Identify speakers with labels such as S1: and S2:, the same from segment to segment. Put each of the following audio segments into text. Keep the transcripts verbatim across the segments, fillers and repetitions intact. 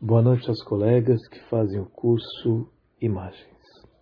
S1: Boa noite aos colegas que fazem o curso Imagens.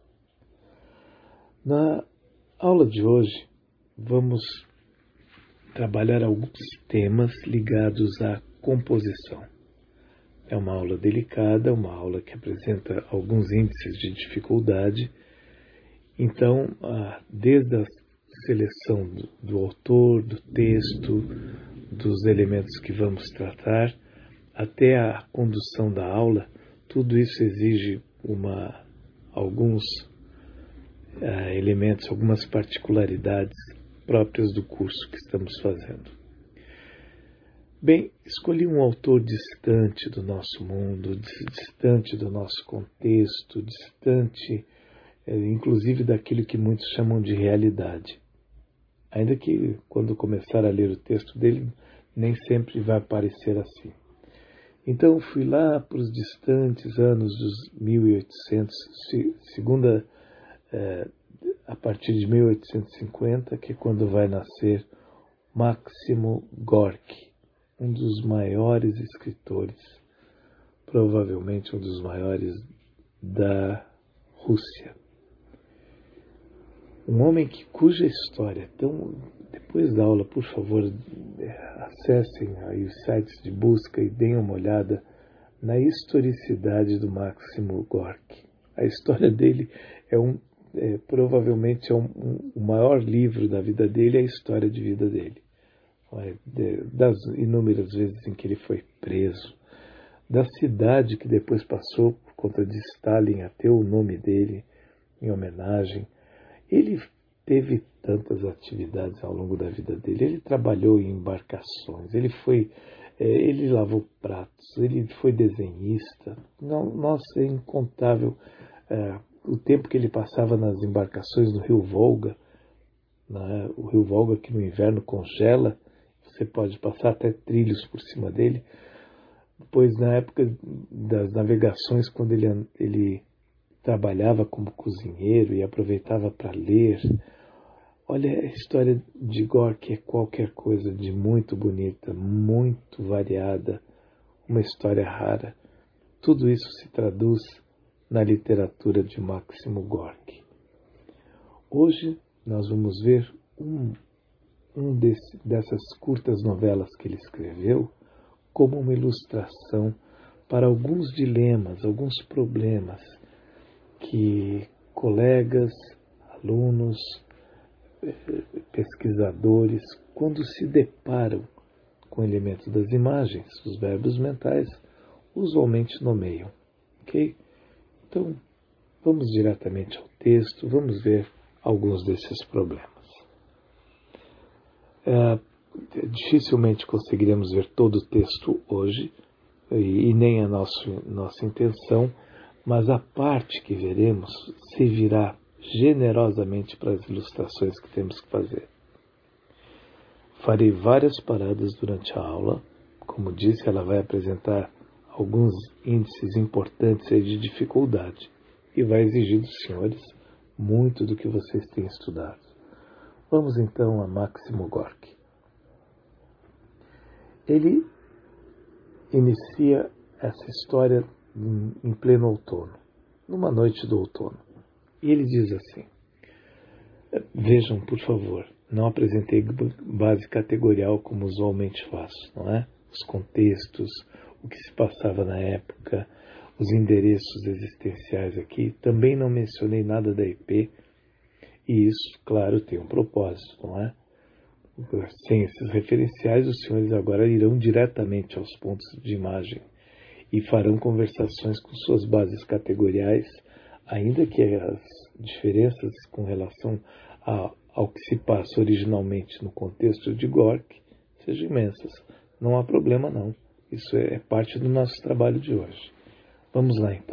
S1: Na aula de hoje, vamos trabalhar alguns temas ligados à composição. É uma aula delicada, uma aula que apresenta alguns índices de dificuldade. Então, desde a seleção do autor, do texto, dos elementos que vamos tratar, até a condução da aula, tudo isso exige uma, alguns uh, elementos, algumas particularidades próprias do curso que estamos fazendo. Bem, escolhi um autor distante do nosso mundo, distante do nosso contexto, distante, eh, inclusive daquilo que muitos chamam de realidade. Ainda que, quando começar a ler o texto dele, nem sempre vai parecer assim. Então fui lá para os distantes anos dos mil e oitocentos, segunda, eh, a partir de mil oitocentos e cinquenta, que é quando vai nascer Máximo Gorki, um dos maiores escritores, provavelmente um dos maiores da Rússia. Um homem que, cuja história, então, depois da aula, por favor, acessem aí os sites de busca e deem uma olhada na historicidade do Máximo Gorki. A história dele é um, é, provavelmente é um, um, o maior livro da vida dele, é a história de vida dele. É, de, das inúmeras vezes em que ele foi preso, da cidade que depois passou por conta de Stalin a ter o nome dele em homenagem. Ele teve tantas atividades ao longo da vida dele. Ele trabalhou em embarcações, ele foi, é, ele lavou pratos, ele foi desenhista. Não, nossa, é incontável é, o tempo que ele passava nas embarcações no Rio Volga, né? O Rio Volga que no inverno congela, você pode passar até trilhos por cima dele. Depois, na época das navegações, quando ele, ele trabalhava como cozinheiro e aproveitava para ler. Olha, a história de Gorki é qualquer coisa de muito bonita, muito variada, uma história rara. Tudo isso se traduz na literatura de Máximo Gorki. Hoje nós vamos ver um, um desse, dessas curtas novelas que ele escreveu como uma ilustração para alguns dilemas, alguns problemas que colegas, alunos, pesquisadores, quando se deparam com elementos das imagens, os verbos mentais, usualmente nomeiam. Ok? Então, vamos diretamente ao texto, vamos ver alguns desses problemas. É, dificilmente conseguiremos ver todo o texto hoje, e, e nem a nosso, nossa intenção, mas a parte que veremos servirá generosamente para as ilustrações que temos que fazer. Farei várias paradas durante a aula. Como disse, ela vai apresentar alguns índices importantes de dificuldade e vai exigir dos senhores muito do que vocês têm estudado. Vamos então a Máximo Gorki. Ele inicia essa história em pleno outono, numa noite do outono. E ele diz assim: vejam, por favor, não apresentei base categorial como usualmente faço, não é? Os contextos, o que se passava na época, os endereços existenciais aqui. Também não mencionei nada da I P, e isso, claro, tem um propósito, não é? Sem esses referenciais, os senhores agora irão diretamente aos pontos de imagem e farão conversações com suas bases categoriais, ainda que as diferenças com relação a, ao que se passa originalmente no contexto de Gorki sejam imensas. Não há problema não. Isso é parte do nosso trabalho de hoje. Vamos lá então.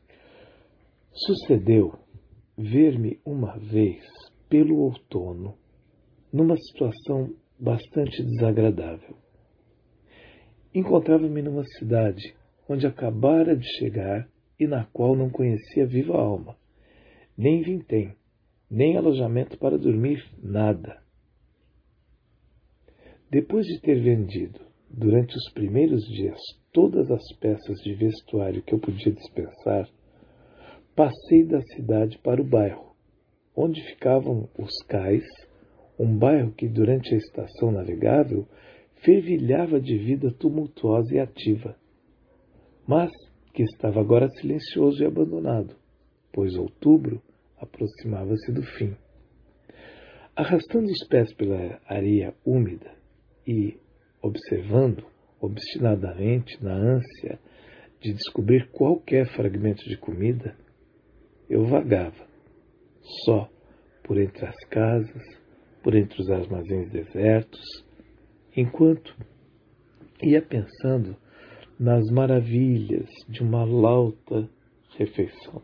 S1: Sucedeu ver-me uma vez pelo outono numa situação bastante desagradável. Encontrava-me numa cidade onde acabara de chegar e na qual não conhecia viva alma, nem vintém, nem alojamento para dormir, nada. Depois de ter vendido durante os primeiros dias, todas as peças de vestuário que eu podia dispensar, passei da cidade para o bairro, onde ficavam os cais, um bairro que durante a estação navegável fervilhava de vida tumultuosa e ativa, mas que estava agora silencioso e abandonado, pois outubro aproximava-se do fim. Arrastando os pés pela areia úmida e observando obstinadamente na ânsia de descobrir qualquer fragmento de comida, eu vagava, só, por entre as casas, por entre os armazéns desertos, enquanto ia pensando nas maravilhas de uma lauta refeição.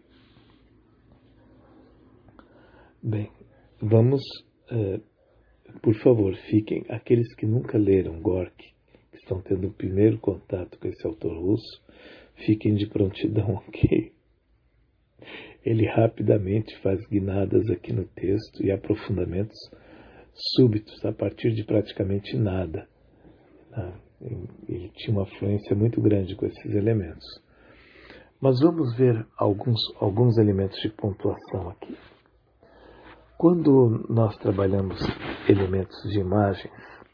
S1: Bem, vamos, uh, por favor, fiquem, aqueles que nunca leram Gorky, que estão tendo o primeiro contato com esse autor russo, fiquem de prontidão, ok? Ele rapidamente faz guinadas aqui no texto e aprofundamentos súbitos a partir de praticamente nada. Ele tinha uma fluência muito grande com esses elementos. Mas vamos ver alguns, alguns elementos de pontuação aqui. Quando nós trabalhamos elementos de imagens,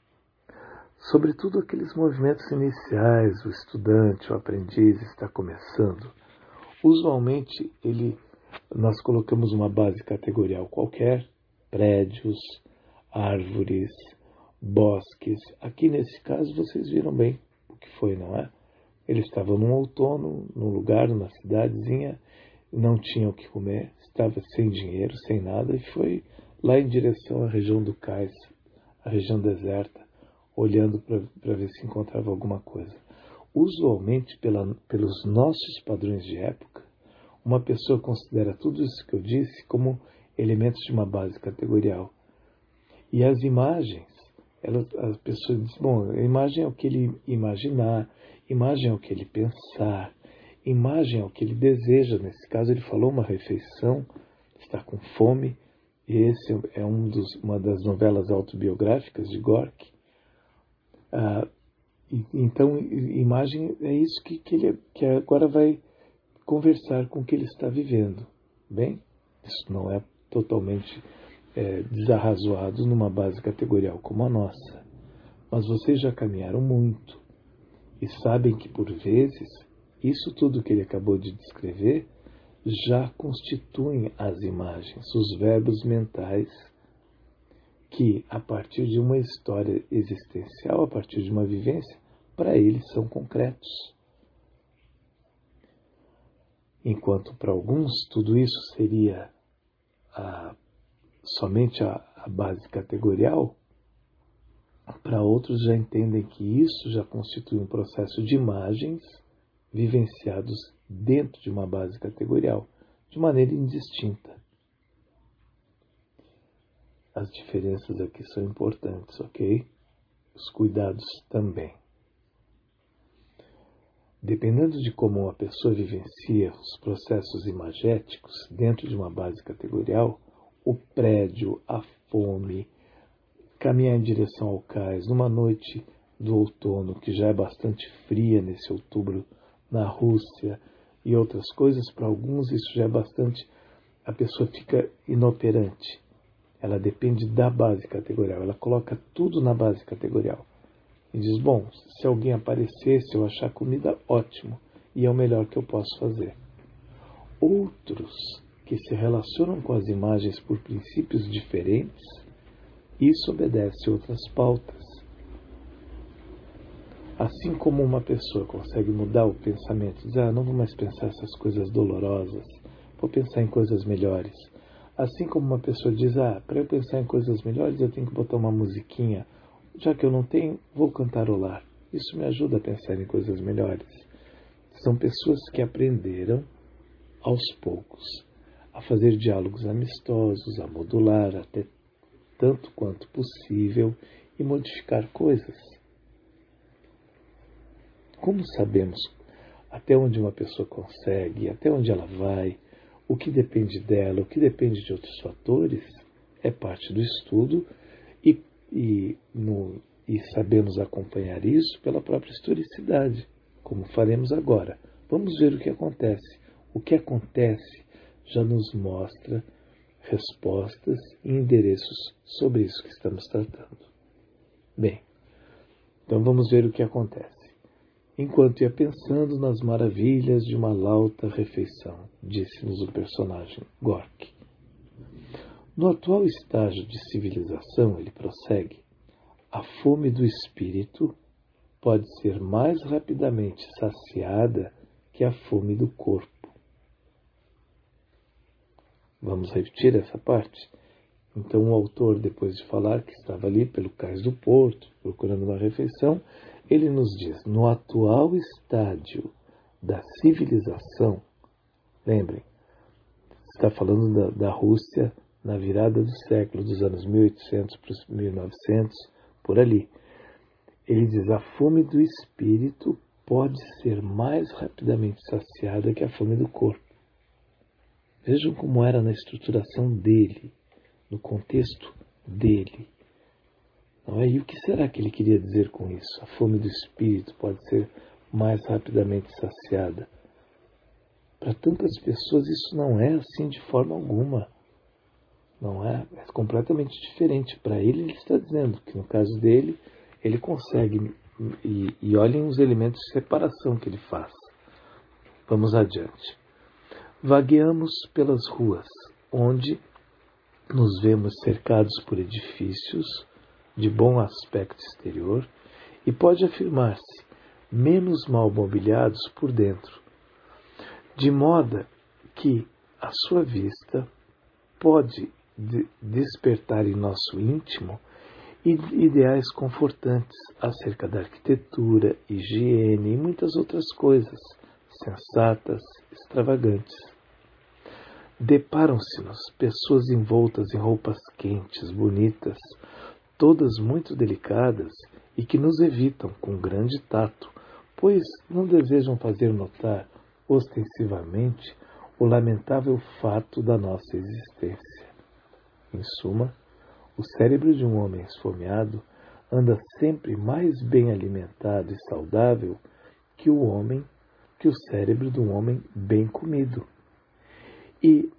S1: sobretudo aqueles movimentos iniciais, o estudante, o aprendiz está começando, usualmente ele, nós colocamos uma base categorial qualquer, prédios, árvores, bosques. Aqui nesse caso vocês viram bem o que foi, não é? Ele estava num outono, num lugar, numa cidadezinha, não tinha o que comer, estava sem dinheiro, sem nada, e foi lá em direção à região do cais, a região deserta, olhando para ver se encontrava alguma coisa. Usualmente, pela, pelos nossos padrões de época, uma pessoa considera tudo isso que eu disse como elementos de uma base categorial. E as imagens, elas, as pessoas dizem, bom, a imagem é o que ele imaginar, imagem é o que ele pensar, imagem é o que ele deseja. Nesse caso, ele falou uma refeição, está com fome, e esse é um dos, uma das novelas autobiográficas de Gorky. Ah, e, então, imagem é isso que, que ele que agora vai conversar com o que ele está vivendo. Bem, isso não é totalmente é, desarrazoado numa base categorial como a nossa. Mas vocês já caminharam muito e sabem que, por vezes, isso tudo que ele acabou de descrever já constituem as imagens, os verbos mentais que, a partir de uma história existencial, a partir de uma vivência, para eles são concretos. Enquanto para alguns tudo isso seria a, somente a, a base categorial, para outros já entendem que isso já constitui um processo de imagens vivenciados dentro de uma base categorial, de maneira indistinta. As diferenças aqui são importantes, ok? Os cuidados também. Dependendo de como uma pessoa vivencia os processos imagéticos dentro de uma base categorial, o prédio, a fome, caminhar em direção ao cais, numa noite do outono, que já é bastante fria nesse outubro na Rússia, e outras coisas, para alguns isso já é bastante, a pessoa fica inoperante. Ela depende da base categorial, ela coloca tudo na base categorial. E diz, bom, se alguém aparecer, se eu achar comida, ótimo, e é o melhor que eu posso fazer. Outros que se relacionam com as imagens por princípios diferentes, isso obedece outras pautas. Assim como uma pessoa consegue mudar o pensamento, dizer, ah, não vou mais pensar essas coisas dolorosas, vou pensar em coisas melhores. Assim como uma pessoa diz, ah, para eu pensar em coisas melhores eu tenho que botar uma musiquinha, já que eu não tenho, vou cantarolar. Isso me ajuda a pensar em coisas melhores. São pessoas que aprenderam, aos poucos, a fazer diálogos amistosos, a modular até tanto quanto possível e modificar coisas. Como sabemos até onde uma pessoa consegue, até onde ela vai, o que depende dela, o que depende de outros fatores, é parte do estudo e, e, no, E sabemos acompanhar isso pela própria historicidade, como faremos agora. Vamos ver o que acontece. O que acontece já nos mostra respostas e endereços sobre isso que estamos tratando. Bem, então vamos ver o que acontece. Enquanto ia pensando nas maravilhas de uma lauta refeição, disse-nos o personagem Gork. No atual estágio de civilização, ele prossegue, a fome do espírito pode ser mais rapidamente saciada que a fome do corpo. Vamos repetir essa parte? Então o autor, depois de falar que estava ali pelo cais do porto, procurando uma refeição, ele nos diz, no atual estágio da civilização, lembrem, está falando da, da Rússia na virada do século, dos anos mil e oitocentos para mil e novecentos, por ali. Ele diz, a fome do espírito pode ser mais rapidamente saciada que a fome do corpo. Vejam como era na estruturação dele, no contexto dele. Não é? E o que será que ele queria dizer com isso? A fome do espírito pode ser mais rapidamente saciada. Para tantas pessoas isso não é assim de forma alguma. Não é? É completamente diferente. Para ele, ele está dizendo que no caso dele, ele consegue. E, e olhem os elementos de separação que ele faz. Vamos adiante. Vagueamos pelas ruas, onde nos vemos cercados por edifícios de bom aspecto exterior e pode afirmar-se menos mal mobiliados por dentro, de modo que a sua vista pode de- despertar em nosso íntimo ideais confortantes acerca da arquitetura, higiene e muitas outras coisas sensatas, extravagantes. Deparam-se-nos pessoas envoltas em roupas quentes, bonitas, todas muito delicadas e que nos evitam com grande tato, pois não desejam fazer notar ostensivamente o lamentável fato da nossa existência. Em suma, o cérebro de um homem esfomeado anda sempre mais bem alimentado e saudável que o homem, que o cérebro de um homem bem comido. E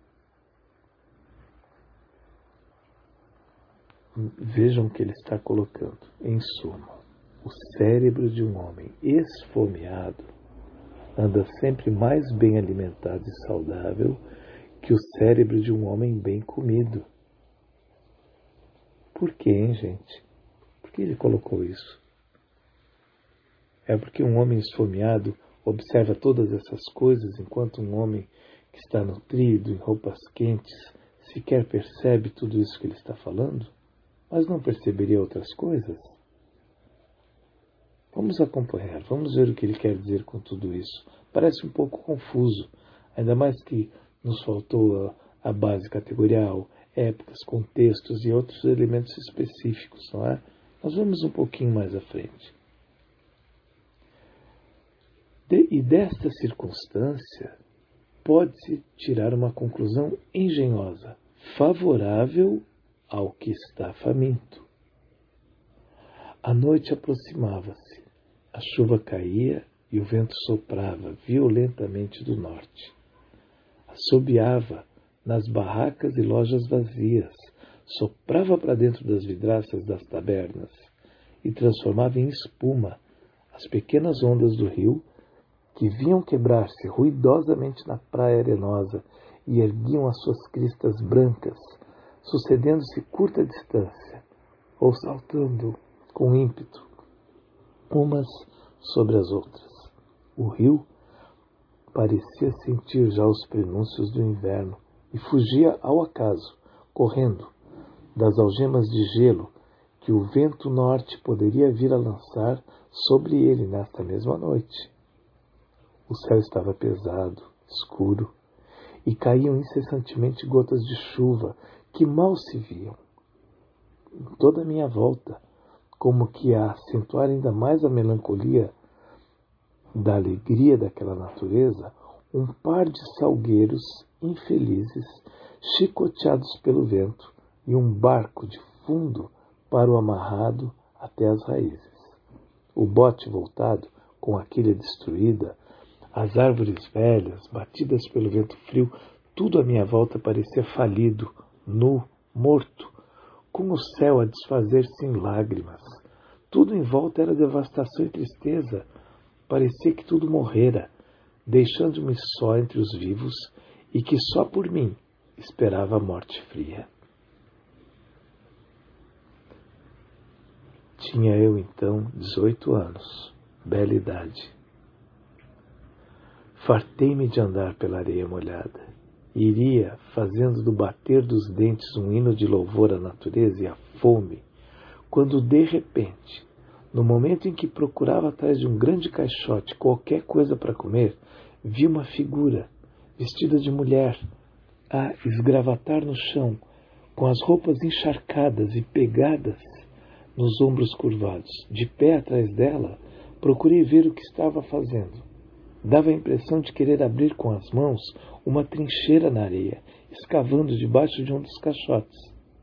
S1: vejam o que ele está colocando. Em suma, o cérebro de um homem esfomeado anda sempre mais bem alimentado e saudável que o cérebro de um homem bem comido. Por quê, hein, gente? Por que ele colocou isso? É porque um homem esfomeado observa todas essas coisas, enquanto um homem que está nutrido, em roupas quentes, sequer percebe tudo isso que ele está falando? Mas não perceberia outras coisas? Vamos acompanhar, vamos ver o que ele quer dizer com tudo isso. Parece um pouco confuso, ainda mais que nos faltou a, a base categorial, épocas, contextos e outros elementos específicos, não é? Nós vamos um pouquinho mais à frente. De, e desta circunstância, pode-se tirar uma conclusão engenhosa, favorável ao que está faminto. A noite aproximava-se, a chuva caía e o vento soprava violentamente do norte. Assobiava nas barracas e lojas vazias, soprava para dentro das vidraças das tabernas e transformava em espuma as pequenas ondas do rio que vinham quebrar-se ruidosamente na praia arenosa e erguiam as suas cristas brancas, sucedendo-se curta distância, ou saltando com ímpeto, umas sobre as outras. O rio parecia sentir já os prenúncios do inverno e fugia ao acaso, correndo das algemas de gelo que o vento norte poderia vir a lançar sobre ele nesta mesma noite. O céu estava pesado, escuro, e caíam incessantemente gotas de chuva que mal se viam. Em toda a minha volta, como que a acentuar ainda mais a melancolia da alegria daquela natureza, um par de salgueiros infelizes, chicoteados pelo vento, e um barco de fundo para o amarrado até as raízes. O bote voltado, com a quilha destruída, as árvores velhas, batidas pelo vento frio, tudo à minha volta parecia falido, nu, morto, com o céu a desfazer-se em lágrimas. Tudo em volta era devastação e tristeza. Parecia que tudo morrera, deixando-me só entre os vivos e que só por mim esperava a morte fria. Tinha eu, então, dezoito anos, bela idade. Fartei-me de andar pela areia molhada. Iria, fazendo do bater dos dentes um hino de louvor à natureza e à fome, quando, de repente, no momento em que procurava atrás de um grande caixote qualquer coisa para comer, vi uma figura, vestida de mulher, a esgravatar no chão, com as roupas encharcadas e pegadas nos ombros curvados. De pé atrás dela, procurei ver o que estava fazendo. Dava a impressão de querer abrir com as mãos uma trincheira na areia, escavando debaixo de um dos caixotes.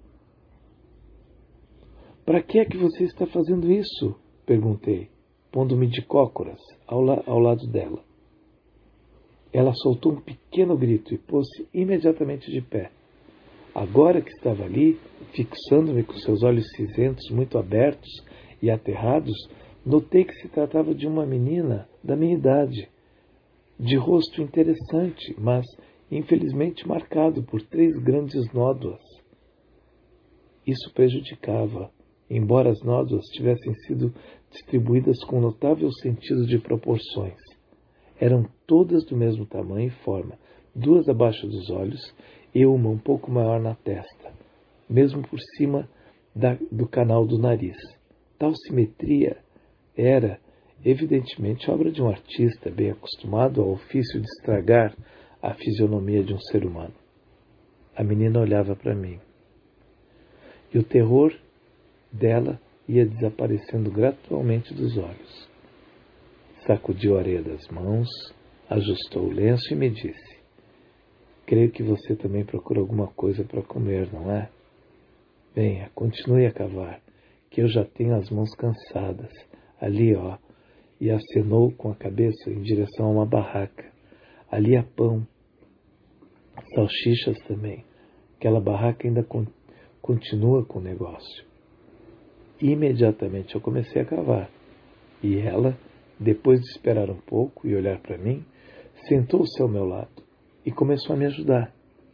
S1: "Para que é que você está fazendo isso?" perguntei, pondo-me de cócoras ao, la- ao lado dela. Ela soltou um pequeno grito e pôs-se imediatamente de pé. Agora que estava ali, fixando-me com seus olhos cinzentos muito abertos e aterrados, notei que se tratava de uma menina da minha idade, de rosto interessante, mas infelizmente marcado por três grandes nódoas. Isso prejudicava, embora as nódoas tivessem sido distribuídas com notável sentido de proporções. Eram todas do mesmo tamanho e forma, duas abaixo dos olhos e uma um pouco maior na testa, mesmo por cima da, do canal do nariz. Tal simetria era, evidentemente, obra de um artista bem acostumado ao ofício de estragar a fisionomia de um ser humano. A menina olhava para mim, e o terror dela ia desaparecendo gradualmente dos olhos. Sacudiu a areia das mãos, ajustou o lenço e me disse: "Creio que você também procura alguma coisa para comer, não é? Venha, continue a cavar, que eu já tenho as mãos cansadas. Ali, ó." E acenou com a cabeça em direção a uma barraca. "Ali há pão, salsichas também. Aquela barraca ainda con- continua com o negócio." Imediatamente eu comecei a cavar. E ela, depois de esperar um pouco e olhar para mim, sentou-se ao meu lado e começou a me ajudar.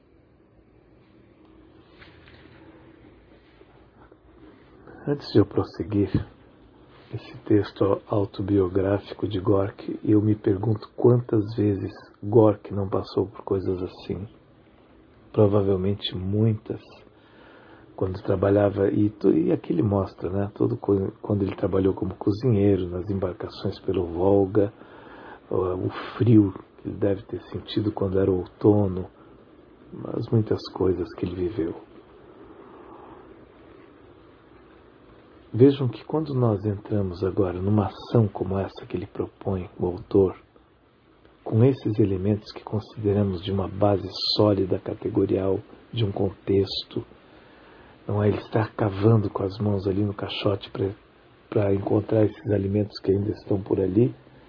S1: Antes de eu prosseguir esse texto autobiográfico de Gorky, eu me pergunto quantas vezes Gorky não passou por coisas assim. Provavelmente muitas. Quando trabalhava, e, e aqui ele mostra, né, todo, quando ele trabalhou como cozinheiro nas embarcações pelo Volga, o frio que ele deve ter sentido quando era outono, mas muitas coisas que ele viveu. Vejam que quando nós entramos agora numa ação como essa que ele propõe, o autor, com esses elementos que consideramos de uma base sólida, categorial, de um contexto, não é? Ele está cavando com as mãos ali no caixote para encontrar esses alimentos que ainda estão por ali.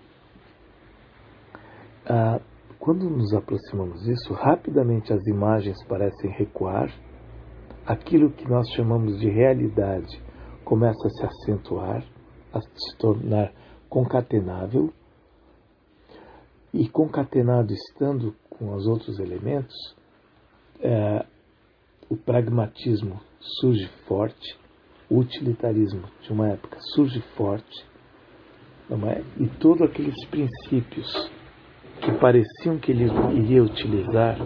S1: Ah, quando nos aproximamos disso, rapidamente as imagens parecem recuar, aquilo que nós chamamos de realidade começa a se acentuar, a se tornar concatenável, e concatenado estando com os outros elementos, é, o pragmatismo surge forte, o utilitarismo de uma época surge forte, não é? E todos aqueles princípios que pareciam que ele iria utilizar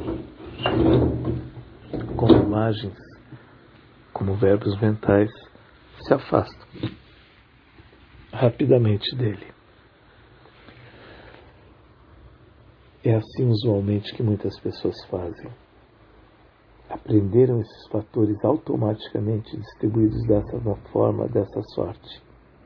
S1: como imagens, como verbos mentais, se afastam rapidamente dele. É assim usualmente que muitas pessoas fazem. Aprenderam esses fatores automaticamente distribuídos dessa forma, dessa sorte.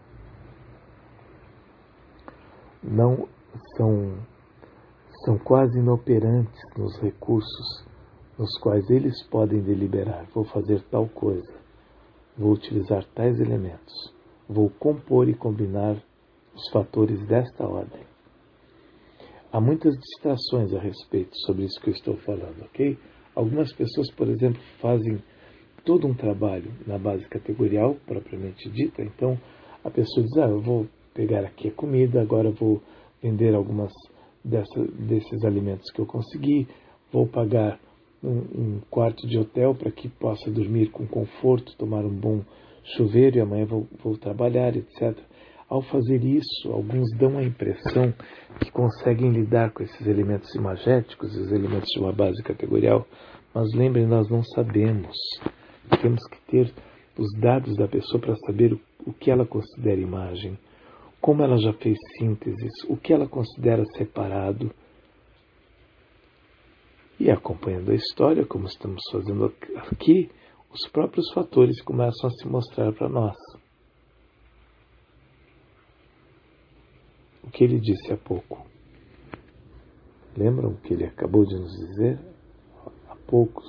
S1: Não são, são quase inoperantes nos recursos nos quais eles podem deliberar: vou fazer tal coisa, vou utilizar tais elementos. Vou compor e combinar os fatores desta ordem. Há muitas distrações a respeito sobre isso que eu estou falando, ok? Algumas pessoas, por exemplo, fazem todo um trabalho na base categorial, propriamente dita. Então, a pessoa diz, ah, eu vou pegar aqui a comida, agora vou vender algumas dessa, desses alimentos que eu consegui, vou pagar um, um quarto de hotel para que possa dormir com conforto, tomar um bom chuveiro e amanhã vou, vou trabalhar, etcétera. Ao fazer isso, alguns dão a impressão que conseguem lidar com esses elementos imagéticos, os elementos de uma base categorial, mas lembrem, nós não sabemos. Temos que ter os dados da pessoa para saber o, o que ela considera imagem, como ela já fez sínteses, o que ela considera separado. E acompanhando a história, como estamos fazendo aqui, os próprios fatores começam a se mostrar para nós. O que ele disse há pouco. Lembram o que ele acabou de nos dizer há poucos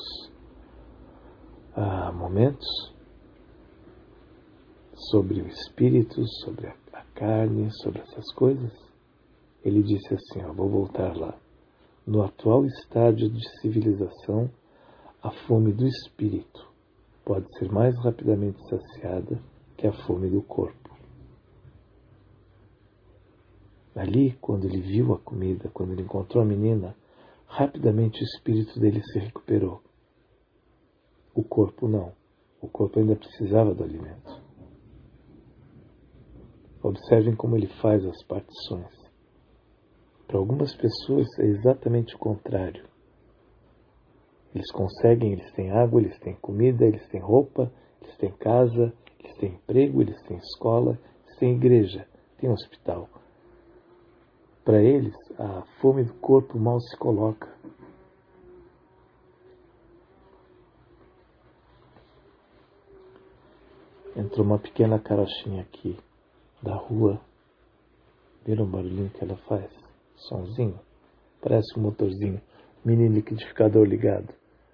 S1: há momentos? Sobre o espírito, sobre a, a carne, sobre essas coisas? Ele disse assim, ó, vou voltar lá. No atual estágio de civilização, a fome do espírito pode ser mais rapidamente saciada que a fome do corpo. Ali, quando ele viu a comida, quando ele encontrou a menina, rapidamente o espírito dele se recuperou. O corpo não. O corpo ainda precisava do alimento. Observem como ele faz as partições. Para algumas pessoas é exatamente o contrário. Eles conseguem, eles têm água, eles têm comida, eles têm roupa, eles têm casa, eles têm emprego, eles têm escola, eles têm igreja, têm hospital. Para eles, a fome do corpo mal se coloca. Entrou uma pequena carochinha aqui da rua. Viram o barulhinho que ela faz? Sonzinho. Parece um motorzinho. Mini liquidificador ligado.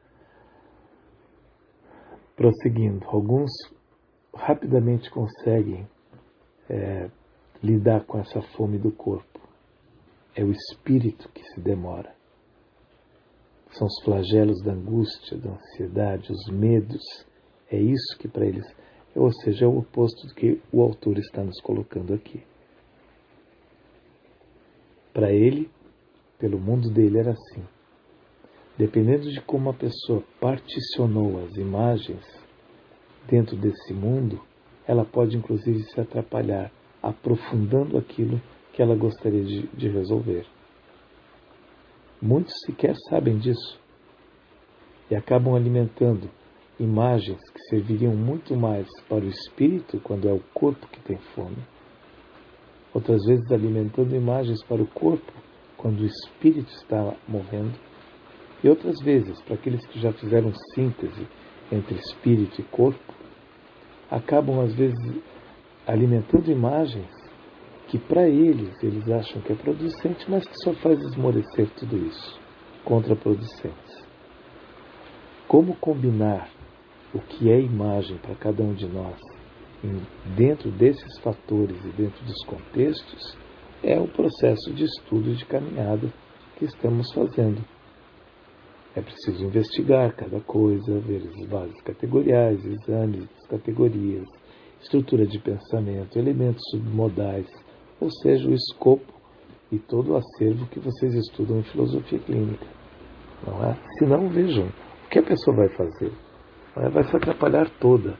S1: Prosseguindo. Alguns rapidamente conseguem é, lidar com essa fome do corpo. É o espírito que se demora. São os flagelos da angústia, da ansiedade, os medos. É isso que para eles... Ou seja, é o oposto do que o autor está nos colocando aqui. Para ele, pelo mundo dele, era assim. Dependendo de como a pessoa particionou as imagens dentro desse mundo, ela pode inclusive se atrapalhar, aprofundando aquilo que ela gostaria de, de resolver. Muitos sequer sabem disso e acabam alimentando imagens que serviriam muito mais para o espírito quando é o corpo que tem fome. Outras vezes alimentando imagens para o corpo quando o espírito está morrendo. E outras vezes, para aqueles que já fizeram síntese entre espírito e corpo, acabam às vezes alimentando imagens que para eles, eles acham que é producente, mas que só faz esmorecer tudo isso, contraproducentes. Como combinar o que é imagem para cada um de nós em, dentro desses fatores e dentro dos contextos é o processo de estudo e de caminhada que estamos fazendo. É preciso investigar cada coisa, ver as bases categoriais, exames das categorias, estrutura de pensamento, elementos submodais, ou seja, o escopo e todo o acervo que vocês estudam em filosofia clínica. Não é? Se não, vejam, o que a pessoa vai fazer? Não é? Vai se atrapalhar toda.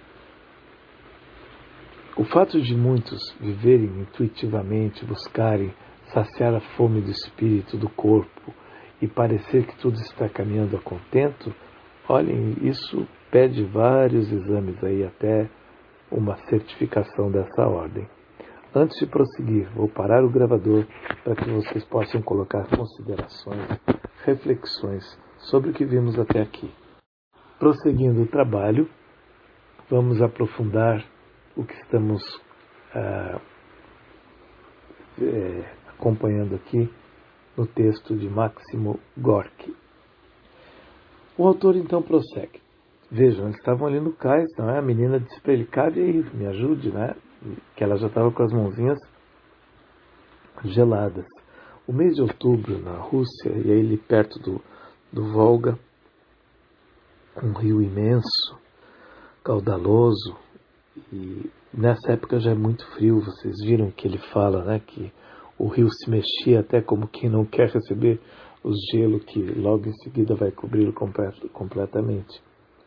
S1: O fato de muitos viverem intuitivamente, buscarem saciar a fome do espírito, do corpo, e parecer que tudo está caminhando a contento, olhem, isso pede vários exames aí, até uma certificação dessa ordem. Antes de prosseguir, vou parar o gravador para que vocês possam colocar considerações, reflexões sobre o que vimos até aqui. Prosseguindo o trabalho, vamos aprofundar o que estamos ah, é, acompanhando aqui no texto de Máximo Gorki. O autor então prossegue. Vejam, eles estavam ali no cais, não é? A menina disse para ele, cabe aí, me ajude, né? que ela já estava com as mãozinhas geladas. O mês de outubro na Rússia, e aí ali perto do, do Volga, um rio imenso, caudaloso, e nessa época já é muito frio. Vocês viram que ele fala, né, que o rio se mexia até como quem não quer receber o gelo que logo em seguida vai cobri-lo complet- completamente.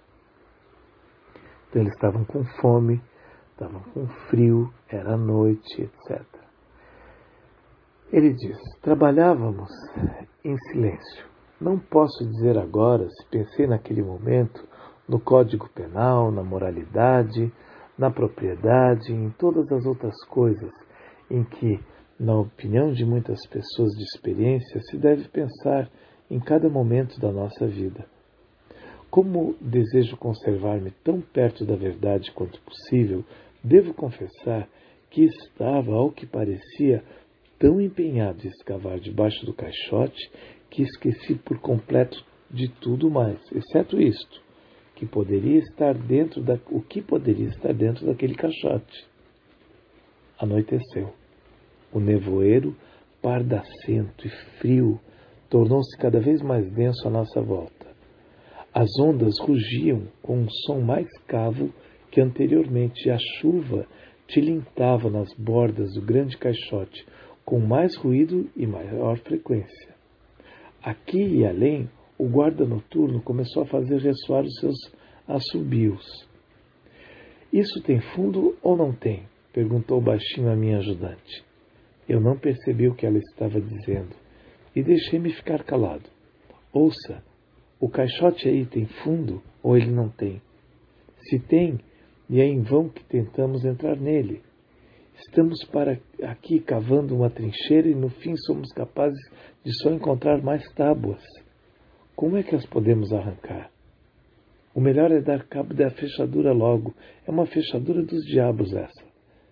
S1: Então eles estavam com fome, estavam com frio, era noite, etcétera. Ele diz: trabalhávamos em silêncio. Não posso dizer agora se pensei naquele momento no Código Penal, na moralidade, na propriedade, em todas as outras coisas em que, na opinião de muitas pessoas de experiência, se deve pensar em cada momento da nossa vida. Como desejo conservar-me tão perto da verdade quanto possível, devo confessar que estava, ao que parecia, tão empenhado em escavar debaixo do caixote que esqueci por completo de tudo mais, exceto isto, que poderia estar dentro da, o que poderia estar dentro daquele caixote. Anoiteceu. O nevoeiro, pardacento e frio, tornou-se cada vez mais denso à nossa volta. As ondas rugiam com um som mais cavo que anteriormente, e a chuva tilintava nas bordas do grande caixote, com mais ruído e maior frequência. Aqui e além, o guarda noturno começou a fazer ressoar os seus assobios. Isso tem fundo ou não tem? Perguntou baixinho a minha ajudante. Eu não percebi o que ela estava dizendo e deixei-me ficar calado. Ouça, o caixote aí tem fundo ou ele não tem? Se tem, e é em vão que tentamos entrar nele. Estamos para aqui cavando uma trincheira e no fim somos capazes de só encontrar mais tábuas. Como é que as podemos arrancar? O melhor é dar cabo da fechadura logo. É uma fechadura dos diabos essa.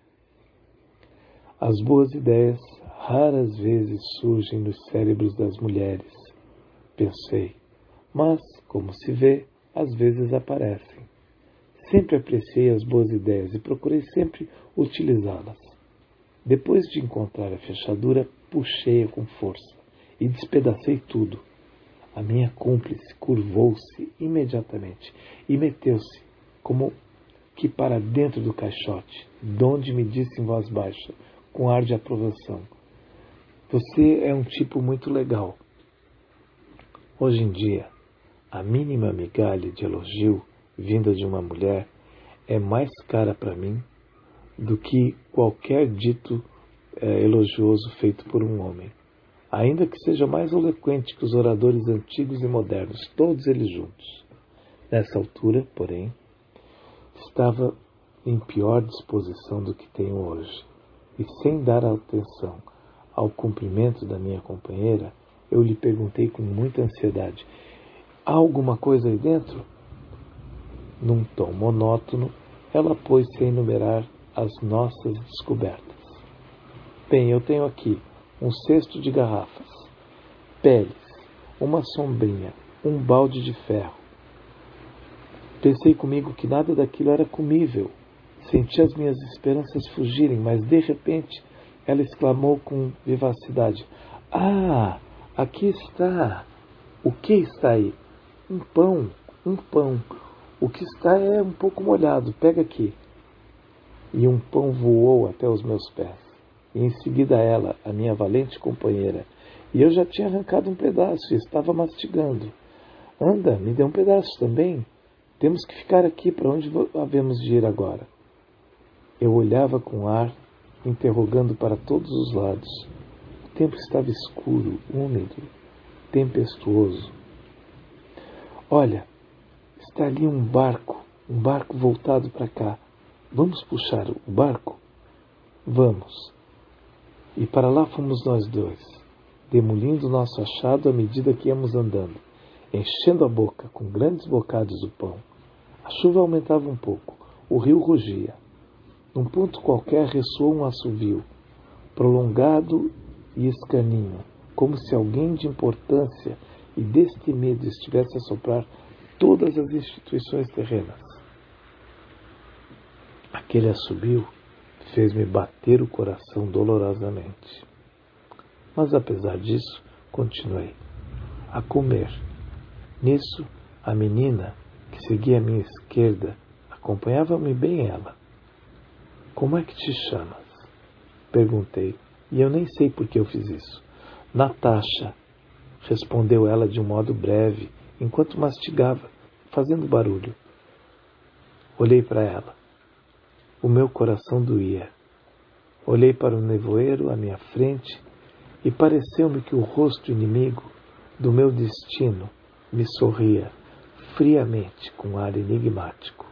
S1: As boas ideias raras vezes surgem nos cérebros das mulheres, pensei, mas, como se vê, às vezes aparecem. Sempre apreciei as boas ideias e procurei sempre utilizá-las. Depois de encontrar a fechadura, puxei-a com força e despedacei tudo. A minha cúmplice curvou-se imediatamente e meteu-se, como que para dentro do caixote, donde me disse em voz baixa, com ar de aprovação: você é um tipo muito legal. Hoje em dia, a mínima migalha de elogio vinda de uma mulher é mais cara para mim do que qualquer dito é, elogioso feito por um homem, ainda que seja mais eloquente que os oradores antigos e modernos, todos eles juntos. Nessa altura, porém, estava em pior disposição do que tenho hoje, e sem dar atenção ao cumprimento da minha companheira, eu lhe perguntei com muita ansiedade: há alguma coisa aí dentro? Num tom monótono, ela pôs-se a enumerar as nossas descobertas. Bem, eu tenho aqui um cesto de garrafas, peles, uma sombrinha, um balde de ferro. Pensei comigo que nada daquilo era comível. Senti as minhas esperanças fugirem, mas de repente ela exclamou com vivacidade: ah, aqui está! O que está aí? Um pão, um pão. O que está é um pouco molhado, pega aqui. E um pão voou até os meus pés. E em seguida ela, a minha valente companheira, e eu já tinha arrancado um pedaço e estava mastigando. Anda, me dê um pedaço também. Temos que ficar aqui, para onde havemos de ir agora? Eu olhava com ar, interrogando para todos os lados. O tempo estava escuro, úmido, tempestuoso. Olha, está ali um barco, um barco voltado para cá. Vamos puxar o barco? Vamos. E para lá fomos nós dois, demolindo nosso achado à medida que íamos andando, enchendo a boca com grandes bocados do pão. A chuva aumentava um pouco, o rio rugia. Num ponto qualquer ressoou um assovio, prolongado e escaninho, como se alguém de importância e destemido estivesse a soprar todas as instituições terrenas. Aquele assobio fez-me bater o coração dolorosamente. Mas apesar disso, continuei a comer. Nisso, a menina, que seguia à minha esquerda, acompanhava-me bem ela. Como é que te chamas? Perguntei, e eu nem sei por que eu fiz isso. Natasha, respondeu ela de um modo breve, enquanto mastigava, fazendo barulho. Olhei para ela. O meu coração doía. Olhei para o nevoeiro à minha frente e pareceu-me que o rosto inimigo do meu destino me sorria friamente com ar enigmático.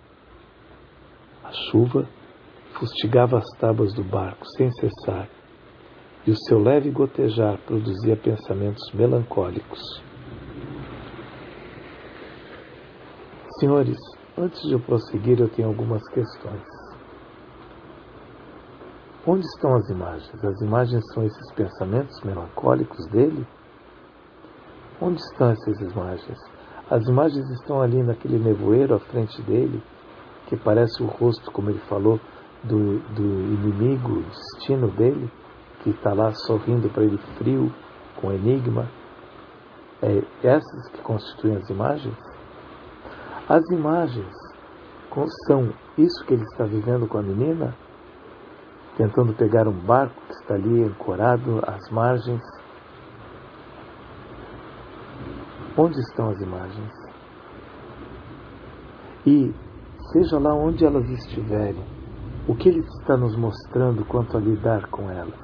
S1: A chuva fustigava as tábuas do barco sem cessar, e o seu leve gotejar produzia pensamentos melancólicos. Senhores, antes de eu prosseguir, eu tenho algumas questões. Onde estão as imagens? As imagens são esses pensamentos melancólicos dele? Onde estão essas imagens? As imagens estão ali naquele nevoeiro à frente dele, que parece o rosto, como ele falou, do, do inimigo, o destino dele, que está lá sorrindo para ele frio, com enigma. É essas que constituem as imagens? As imagens são isso que ele está vivendo com a menina? Tentando pegar um barco que está ali ancorado às margens. Onde estão as imagens? E, seja lá onde elas estiverem, o que ele está nos mostrando quanto a lidar com elas?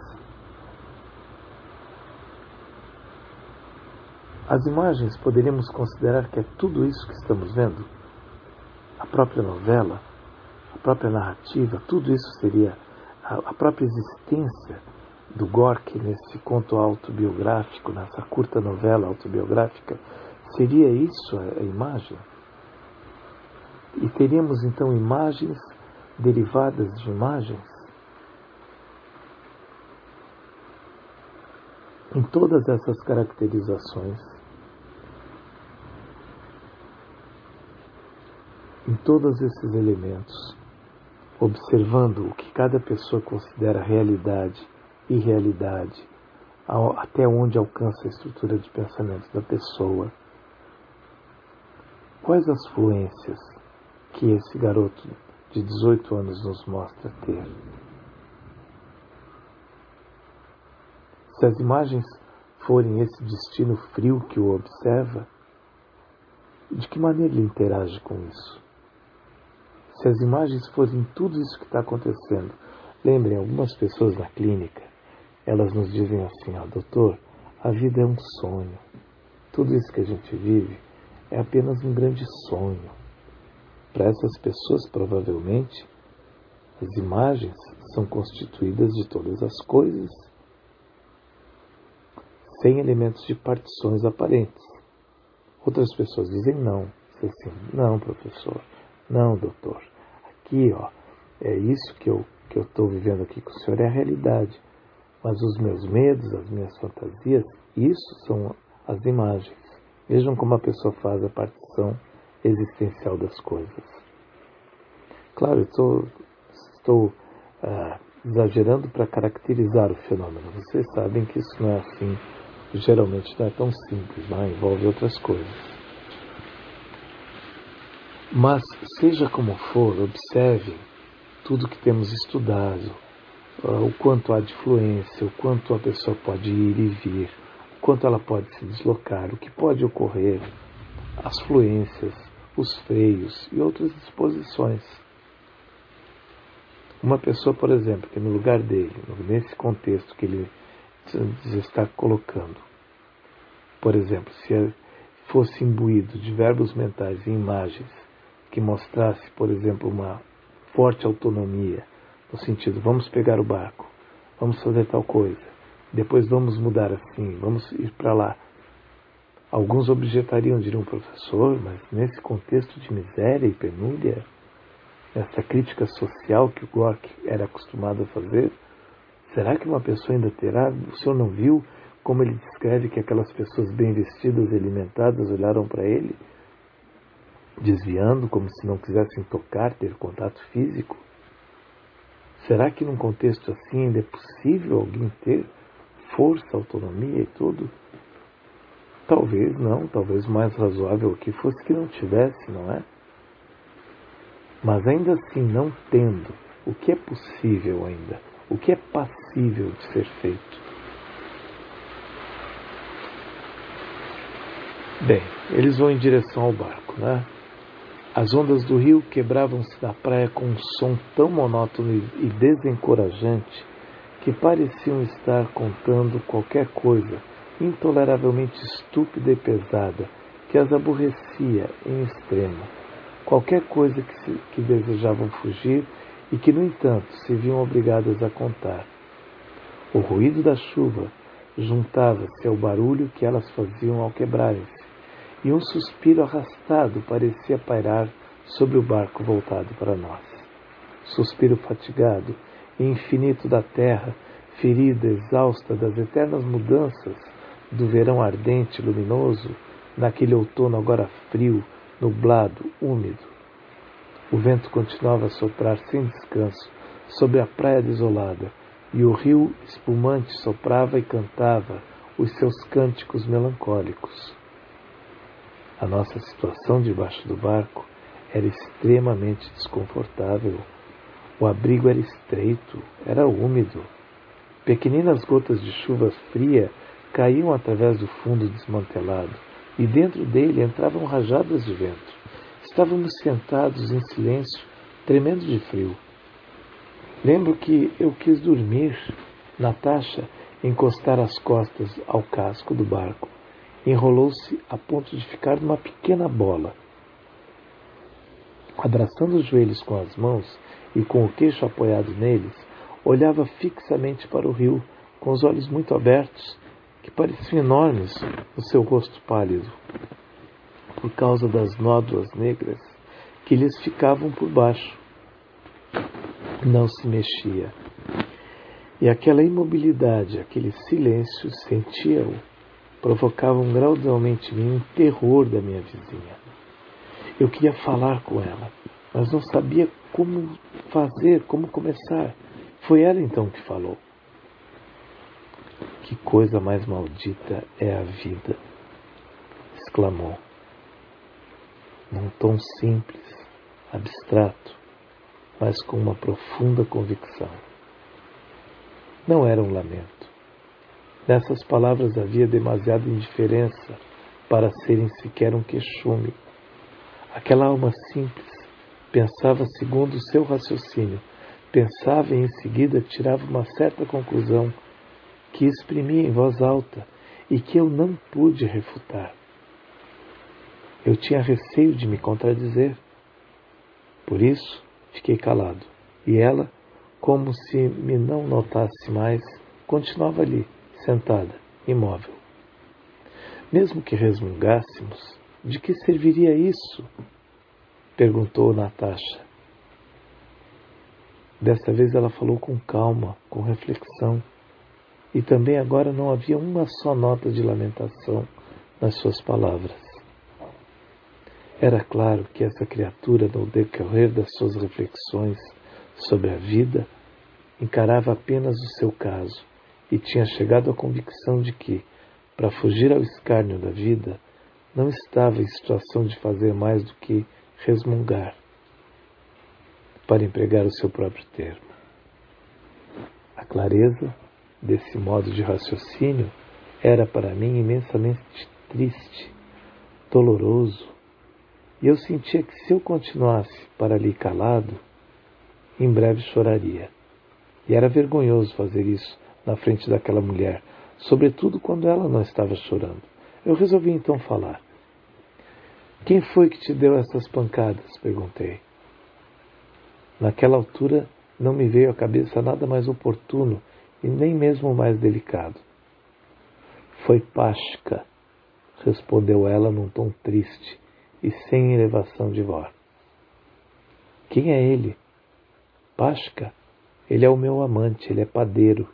S1: As imagens poderíamos considerar que é tudo isso que estamos vendo? A própria novela, a própria narrativa, tudo isso seria a própria existência do Gorky nesse conto autobiográfico, nessa curta novela autobiográfica, seria isso a imagem? E teríamos então imagens derivadas de imagens? Em todas essas caracterizações, em todos esses elementos, observando o que cada pessoa considera realidade e irrealidade, até onde alcança a estrutura de pensamento da pessoa, quais as fluências que esse garoto de dezoito anos nos mostra ter? Se as imagens forem esse destino frio que o observa, de que maneira ele interage com isso? Se as imagens forem tudo isso que está acontecendo, lembrem, algumas pessoas na clínica, elas nos dizem assim, ó, doutor, a vida é um sonho. Tudo isso que a gente vive é apenas um grande sonho. Para essas pessoas, provavelmente, as imagens são constituídas de todas as coisas, sem elementos de partições aparentes. Outras pessoas dizem não. Dizem assim, não, professor, não, doutor. Aqui, ó, é isso que eu que eu estou vivendo aqui com o senhor, é a realidade. Mas os meus medos, as minhas fantasias, isso são as imagens. Vejam como a pessoa faz a partição existencial das coisas. Claro, eu estou, estou ah, exagerando para caracterizar o fenômeno. Vocês sabem que isso não é assim, geralmente não é tão simples, né? Envolve outras coisas. Mas, seja como for, observem tudo que temos estudado, o quanto há de fluência, o quanto a pessoa pode ir e vir, o quanto ela pode se deslocar, o que pode ocorrer, as fluências, os freios e outras disposições. Uma pessoa, por exemplo, que no lugar dele, nesse contexto que ele está colocando, por exemplo, se fosse imbuído de verbos mentais e imagens que mostrasse, por exemplo, uma forte autonomia, no sentido, vamos pegar o barco, vamos fazer tal coisa, depois vamos mudar assim, vamos ir para lá. Alguns objetariam, diriam, professor, mas nesse contexto de miséria e penúria, essa crítica social que o Gorky era acostumado a fazer, será que uma pessoa ainda terá? O senhor não viu como ele descreve que aquelas pessoas bem vestidas e alimentadas olharam para ele, desviando, como se não quisessem tocar, ter contato físico? Será que num contexto assim ainda é possível alguém ter força, autonomia e tudo? Talvez não, talvez o mais razoável aqui fosse que não tivesse, não é? Mas ainda assim, não tendo, o que é possível ainda? O que é passível de ser feito? Bem, eles vão em direção ao barco, né? As ondas do rio quebravam-se na praia com um som tão monótono e desencorajante que pareciam estar contando qualquer coisa intoleravelmente estúpida e pesada que as aborrecia em extremo. Qualquer coisa que, se, que desejavam fugir e que, no entanto, se viam obrigadas a contar. O ruído da chuva juntava-se ao barulho que elas faziam ao quebrarem-se, e um suspiro arrastado parecia pairar sobre o barco voltado para nós. Suspiro fatigado e infinito da terra, ferida, exausta das eternas mudanças do verão ardente e luminoso, naquele outono agora frio, nublado, úmido. O vento continuava a soprar sem descanso sobre a praia desolada, e o rio espumante soprava e cantava os seus cânticos melancólicos. A nossa situação debaixo do barco era extremamente desconfortável. O abrigo era estreito, era úmido. Pequeninas gotas de chuva fria caíam através do fundo desmantelado, e dentro dele entravam rajadas de vento. Estávamos sentados em silêncio, tremendo de frio. Lembro que eu quis dormir. Natasha encostar as costas ao casco do barco. Enrolou-se a ponto de ficar numa pequena bola. Abraçando os joelhos com as mãos e com o queixo apoiado neles, olhava fixamente para o rio, com os olhos muito abertos, que pareciam enormes no seu rosto pálido, por causa das nódoas negras que lhes ficavam por baixo. Não se mexia. E aquela imobilidade, aquele silêncio, sentia-o, provocavam gradualmente em mim um terror da minha vizinha. Eu queria falar com ela, mas não sabia como fazer, como começar. Foi ela então que falou. Que coisa mais maldita é a vida! Exclamou, num tom simples, abstrato, mas com uma profunda convicção. Não era um lamento. Nessas palavras havia demasiada indiferença para serem sequer um queixume. Aquela alma simples pensava segundo o seu raciocínio, pensava e em seguida tirava uma certa conclusão que exprimia em voz alta e que eu não pude refutar. Eu tinha receio de me contradizer. Por isso, fiquei calado. E ela, como se me não notasse mais, continuava ali, sentada, imóvel. Mesmo que resmungássemos, de que serviria isso? Perguntou Natasha. Desta vez ela falou com calma, com reflexão, e também agora não havia uma só nota de lamentação nas suas palavras. Era claro que essa criatura, no decorrer das suas reflexões sobre a vida, encarava apenas o seu caso e tinha chegado à convicção de que, para fugir ao escárnio da vida, não estava em situação de fazer mais do que resmungar, para empregar o seu próprio termo. A clareza desse modo de raciocínio era para mim imensamente triste, doloroso, e eu sentia que se eu continuasse para ali calado, em breve choraria. E era vergonhoso fazer isso na frente daquela mulher, sobretudo quando ela não estava chorando. Eu resolvi então falar. Quem foi que te deu essas pancadas? Perguntei. Naquela altura não me veio à cabeça nada mais oportuno e nem mesmo mais delicado. Foi Pashka, respondeu ela num tom triste e sem elevação de voz. Quem é ele? Pashka? Ele é o meu amante, ele é padeiro.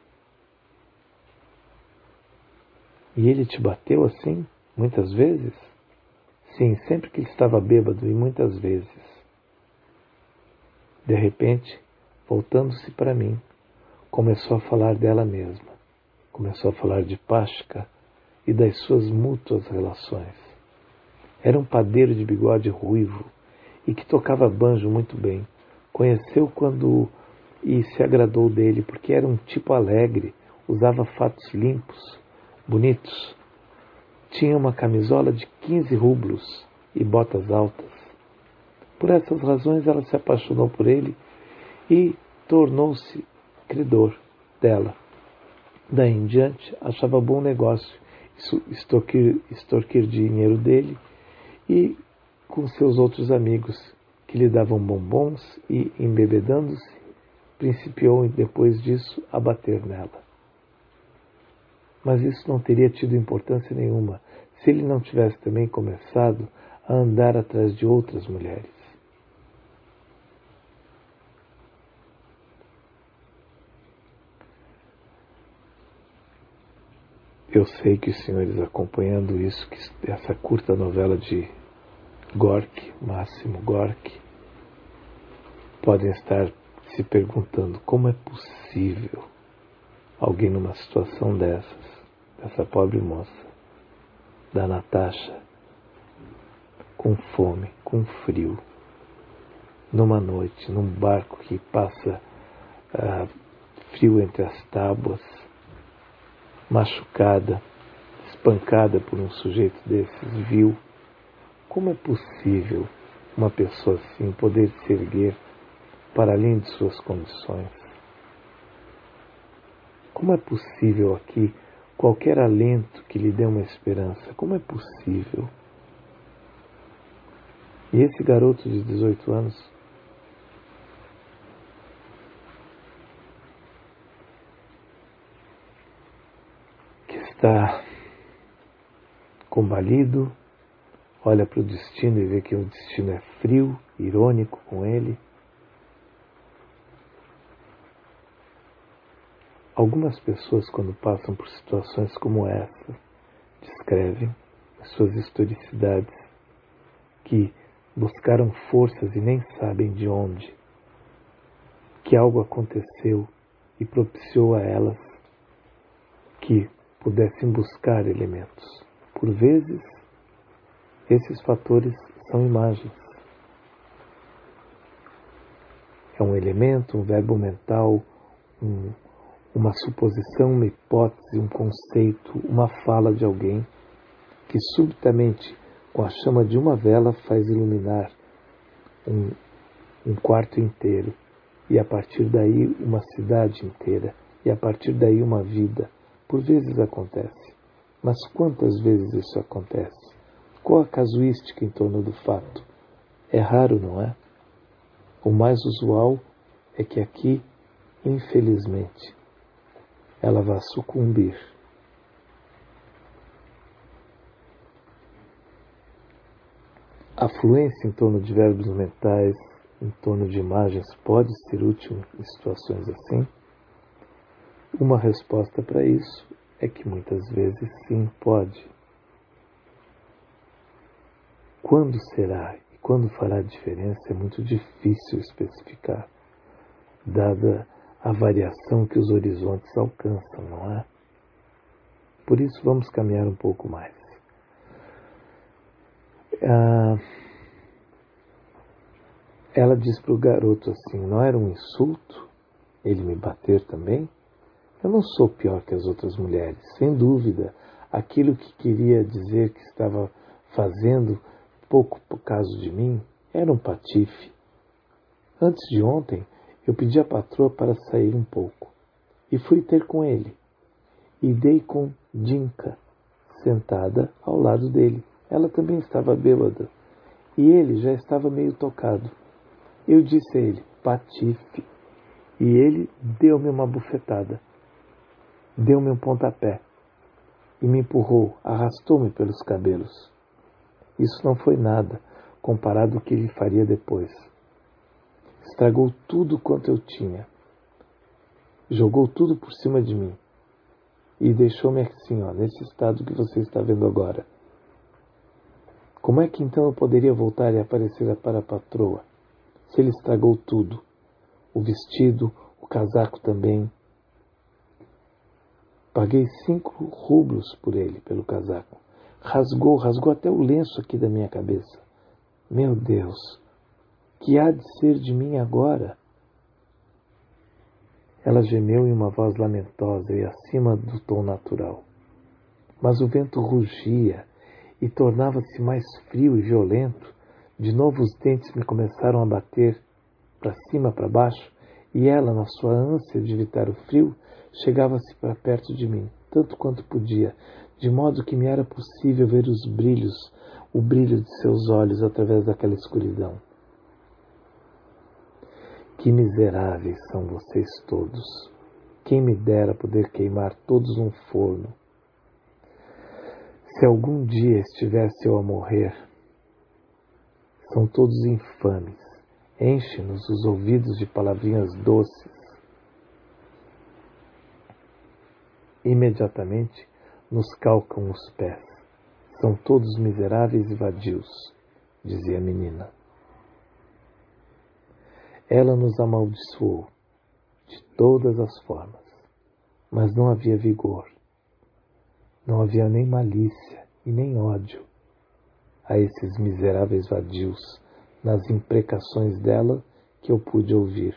S1: E ele te bateu assim, muitas vezes? Sim, sempre que ele estava bêbado e muitas vezes. De repente, voltando-se para mim, começou a falar dela mesma. Começou a falar de Pashka e das suas mútuas relações. Era um padeiro de bigode ruivo e que tocava banjo muito bem. Conheceu quando e se agradou dele, porque era um tipo alegre, usava fatos limpos, bonitos. Tinha uma camisola de quinze rublos e botas altas. Por essas razões ela se apaixonou por ele e tornou-se credor dela. Daí em diante achava bom negócio extorquir, extorquir dinheiro dele e com seus outros amigos, que lhe davam bombons e, embebedando-se, principiou depois disso a bater nela. Mas isso não teria tido importância nenhuma se ele não tivesse também começado a andar atrás de outras mulheres. Eu sei que os senhores, acompanhando isso, que essa curta novela de Gorky, Máximo Gorky, podem estar se perguntando como é possível alguém numa situação dessas, dessa pobre moça, da Natasha, com fome, com frio, numa noite, num barco que passa uh, frio entre as tábuas, machucada, espancada por um sujeito desses, vil. Como é possível uma pessoa assim poder se erguer para além de suas condições? Como é possível aqui qualquer alento que lhe dê uma esperança? Como é possível? E esse garoto de dezoito anos, que está combalido, olha para o destino e vê que o destino é frio, irônico com ele. Algumas pessoas, quando passam por situações como essa, descrevem as suas historicidades, que buscaram forças e nem sabem de onde, que algo aconteceu e propiciou a elas que pudessem buscar elementos. Por vezes, esses fatores são imagens. É um elemento, um verbo mental, um, uma suposição, uma hipótese, um conceito, uma fala de alguém que subitamente, com a chama de uma vela, faz iluminar um, um quarto inteiro e a partir daí uma cidade inteira e a partir daí uma vida. Por vezes acontece. Mas quantas vezes isso acontece? Qual a casuística em torno do fato? É raro, não é? O mais usual é que aqui, infelizmente, ela vá sucumbir. A fluência em torno de verbos mentais, em torno de imagens, pode ser útil em situações assim? Uma resposta para isso é que muitas vezes sim, pode. Quando será e quando fará diferença é muito difícil especificar, dada a variação que os horizontes alcançam, não é? Por isso vamos caminhar um pouco mais. Ah, ela diz para o garoto assim, não era um insulto ele me bater também? Eu não sou pior que as outras mulheres, sem dúvida. Aquilo que queria dizer que estava fazendo pouco por causa de mim era um patife. Antes de ontem, eu pedi à patroa para sair um pouco e fui ter com ele. E dei com Dinka, sentada ao lado dele. Ela também estava bêbada e ele já estava meio tocado. Eu disse a ele, patife, e ele deu-me uma bufetada. Deu-me um pontapé e me empurrou, arrastou-me pelos cabelos. Isso não foi nada comparado ao que ele faria depois. Estragou tudo quanto eu tinha. Jogou tudo por cima de mim e deixou-me assim, ó, nesse estado que você está vendo agora. Como é que então eu poderia voltar e aparecer para a patroa, se ele estragou tudo? o vestido, o casaco também. Paguei cinco rublos por ele, pelo casaco. Rasgou, rasgou até o lenço aqui da minha cabeça. Meu Deus, que há de ser de mim agora? Ela gemeu em uma voz lamentosa e acima do tom natural. Mas o vento rugia e tornava-se mais frio e violento. De novo os dentes me começaram a bater para cima, para baixo, e ela, na sua ânsia de evitar o frio, chegava-se para perto de mim, tanto quanto podia, de modo que me era possível ver os brilhos, o brilho de seus olhos através daquela escuridão. Que miseráveis são vocês todos! Quem me dera poder queimar todos num forno. Se algum dia estivesse eu a morrer, são todos infames. Enche-nos os ouvidos de palavrinhas doces. Imediatamente nos calcam os pés. São todos miseráveis e vadios, dizia a menina. Ela nos amaldiçoou de todas as formas, mas não havia vigor, não havia nem malícia e nem ódio a esses miseráveis vadios nas imprecações dela que eu pude ouvir.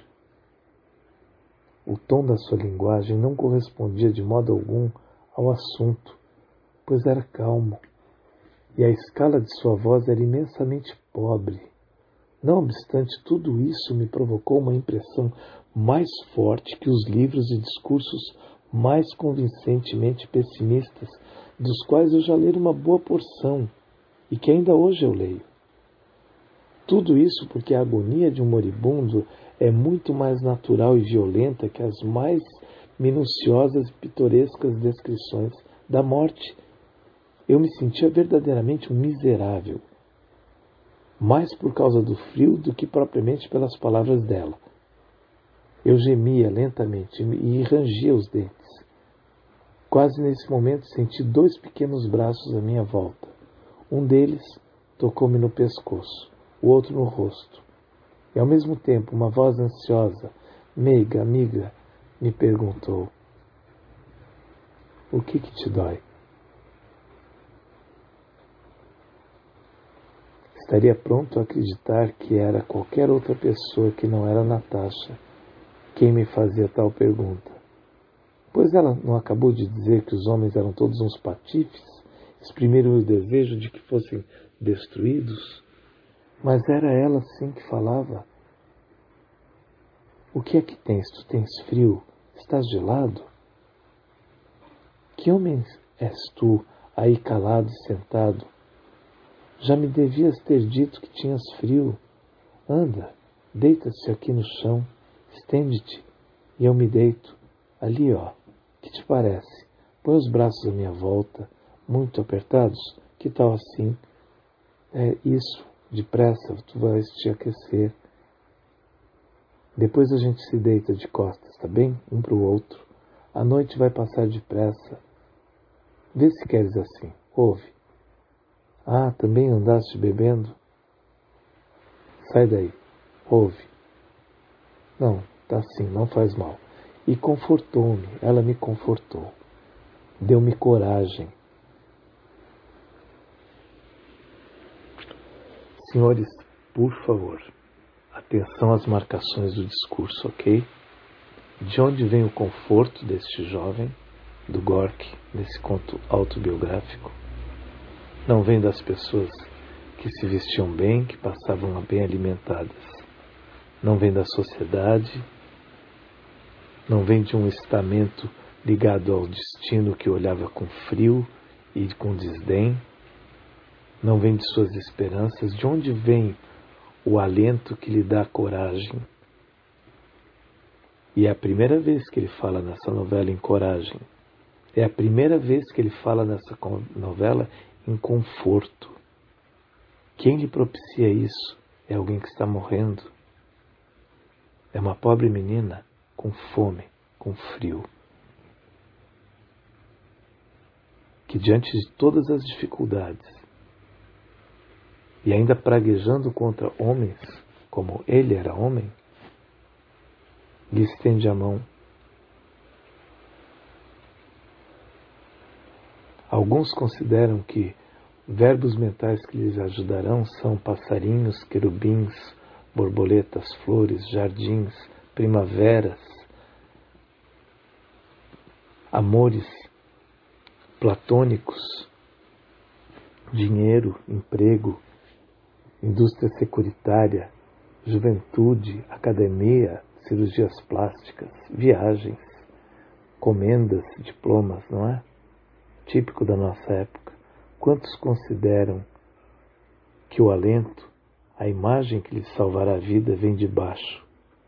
S1: O tom da sua linguagem não correspondia de modo algum ao assunto, pois era calmo, e a escala de sua voz era imensamente pobre. Não obstante tudo isso, me provocou uma impressão mais forte que os livros e discursos mais convincentemente pessimistas, dos quais eu já lera uma boa porção, e que ainda hoje eu leio. Tudo isso porque a agonia de um moribundo é muito mais natural e violenta que as mais minuciosas e pitorescas descrições da morte. Eu me sentia verdadeiramente um miserável, mais por causa do frio do que propriamente pelas palavras dela. Eu gemia lentamente e rangia os dentes. Quase nesse momento senti dois pequenos braços à minha volta. Um deles tocou-me no pescoço, o outro no rosto. E ao mesmo tempo uma voz ansiosa, meiga, amiga, me perguntou: o que que te dói? Estaria pronto a acreditar que era qualquer outra pessoa que não era Natasha quem me fazia tal pergunta. Pois ela não acabou de dizer que os homens eram todos uns patifes, exprimiram o desejo de que fossem destruídos? Mas era ela sim que falava. O que é que tens? Tu tens frio? Estás gelado? Que homem és tu, aí calado e sentado? Já me devias ter dito que tinhas frio. Anda, deita-se aqui no chão, estende-te, e eu me deito. Ali, ó, que te parece? Põe os braços à minha volta, muito apertados, que tal assim? É isso, depressa, tu vais te aquecer. Depois a gente se deita de costas, tá bem? Um para o outro. A noite vai passar depressa. Vê se queres assim, ouve. Ah, também andaste bebendo? Sai daí, ouve. Não, tá assim, não faz mal. E confortou-me, ela me confortou. Deu-me coragem. Senhores, por favor, atenção às marcações do discurso, ok? De onde vem o conforto deste jovem, do Gorky, nesse conto autobiográfico? Não vem das pessoas que se vestiam bem, que passavam bem alimentadas. Não vem da sociedade, não vem de um estamento ligado ao destino que olhava com frio e com desdém. Não vem de suas esperanças. De onde vem o alento que lhe dá coragem? E é a primeira vez que ele fala nessa novela em coragem. É a primeira vez que ele fala nessa novela em conforto. Quem lhe propicia isso é alguém que está morrendo. É uma pobre menina com fome, com frio, que diante de todas as dificuldades e ainda praguejando contra homens, como ele era homem, lhe estende a mão. Alguns consideram que verbos mentais que lhes ajudarão são passarinhos, querubins, borboletas, flores, jardins, primaveras, amores platônicos, dinheiro, emprego, indústria securitária, juventude, academia, cirurgias plásticas, viagens, comendas, diplomas, não é? Típico da nossa época. Quantos consideram que o alento, a imagem que lhes salvará a vida, vem de baixo?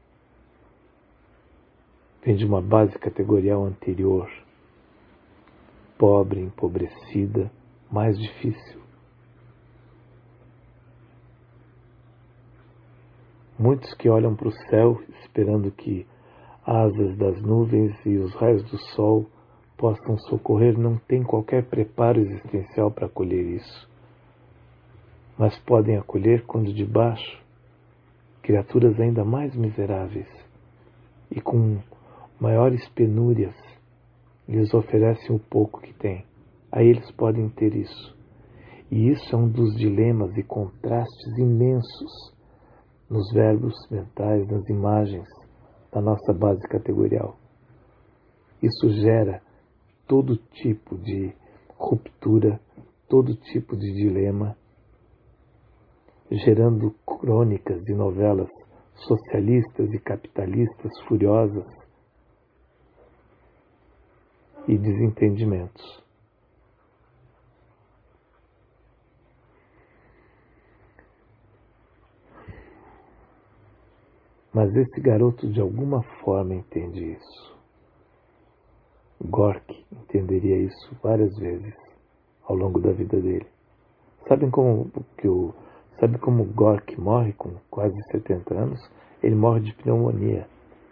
S1: Vem de uma base categorial anterior, pobre, empobrecida, mais difícil. Muitos que olham para o céu esperando que asas das nuvens e os raios do sol possam socorrer, não têm qualquer preparo existencial para acolher isso. Mas podem acolher quando de baixo, criaturas ainda mais miseráveis e com maiores penúrias lhes oferecem o pouco que têm. Aí eles podem ter isso. E isso é um dos dilemas e contrastes imensos nos verbos mentais, nas imagens da nossa base categorial. Isso gera todo tipo de ruptura, todo tipo de dilema, gerando crônicas e novelas socialistas e capitalistas furiosas e desentendimentos. Mas esse garoto de alguma forma entende isso. Gorky entenderia isso várias vezes ao longo da vida dele. Sabem como que o sabe como Gorky morre com quase setenta anos? Ele morre de pneumonia.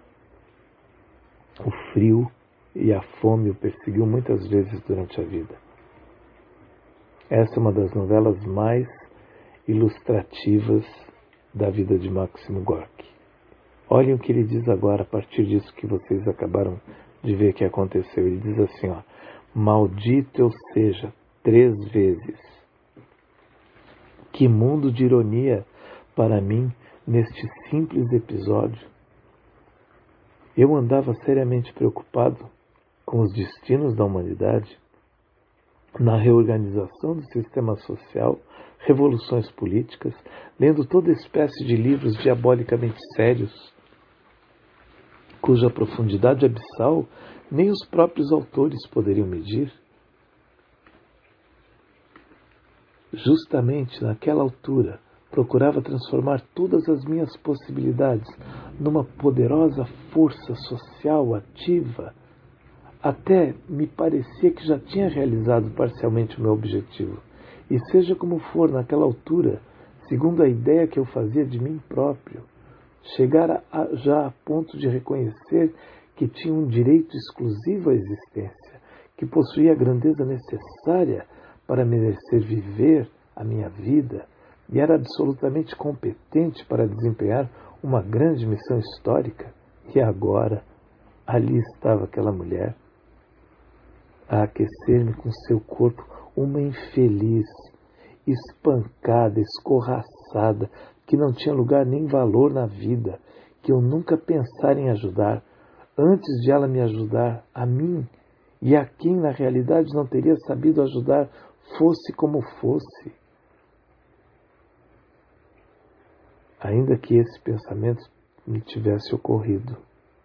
S1: O frio e a fome o perseguiu muitas vezes durante a vida. Essa é uma das novelas mais ilustrativas da vida de Máximo Gorky. Olhem o que ele diz agora a partir disso que vocês acabaram de ver que aconteceu. Ele diz assim, ó, maldito eu seja, três vezes. Que mundo de ironia para mim neste simples episódio. Eu andava seriamente preocupado com os destinos da humanidade, na reorganização do sistema social, revoluções políticas, lendo toda espécie de livros diabolicamente sérios, cuja profundidade abissal nem os próprios autores poderiam medir. Justamente naquela altura, procurava transformar todas as minhas possibilidades numa poderosa força social ativa. Até me parecia que já tinha realizado parcialmente o meu objetivo. E seja como for, naquela altura, segundo a ideia que eu fazia de mim próprio, chegara a, já a ponto de reconhecer que tinha um direito exclusivo à existência, que possuía a grandeza necessária para merecer viver a minha vida e era absolutamente competente para desempenhar uma grande missão histórica. E agora, ali estava aquela mulher, a aquecer-me com seu corpo, uma infeliz, espancada, escorraçada, que não tinha lugar nem valor na vida, que eu nunca pensara em ajudar, antes de ela me ajudar, a mim, e a quem na realidade não teria sabido ajudar, fosse como fosse. Ainda que esse pensamento me tivesse ocorrido.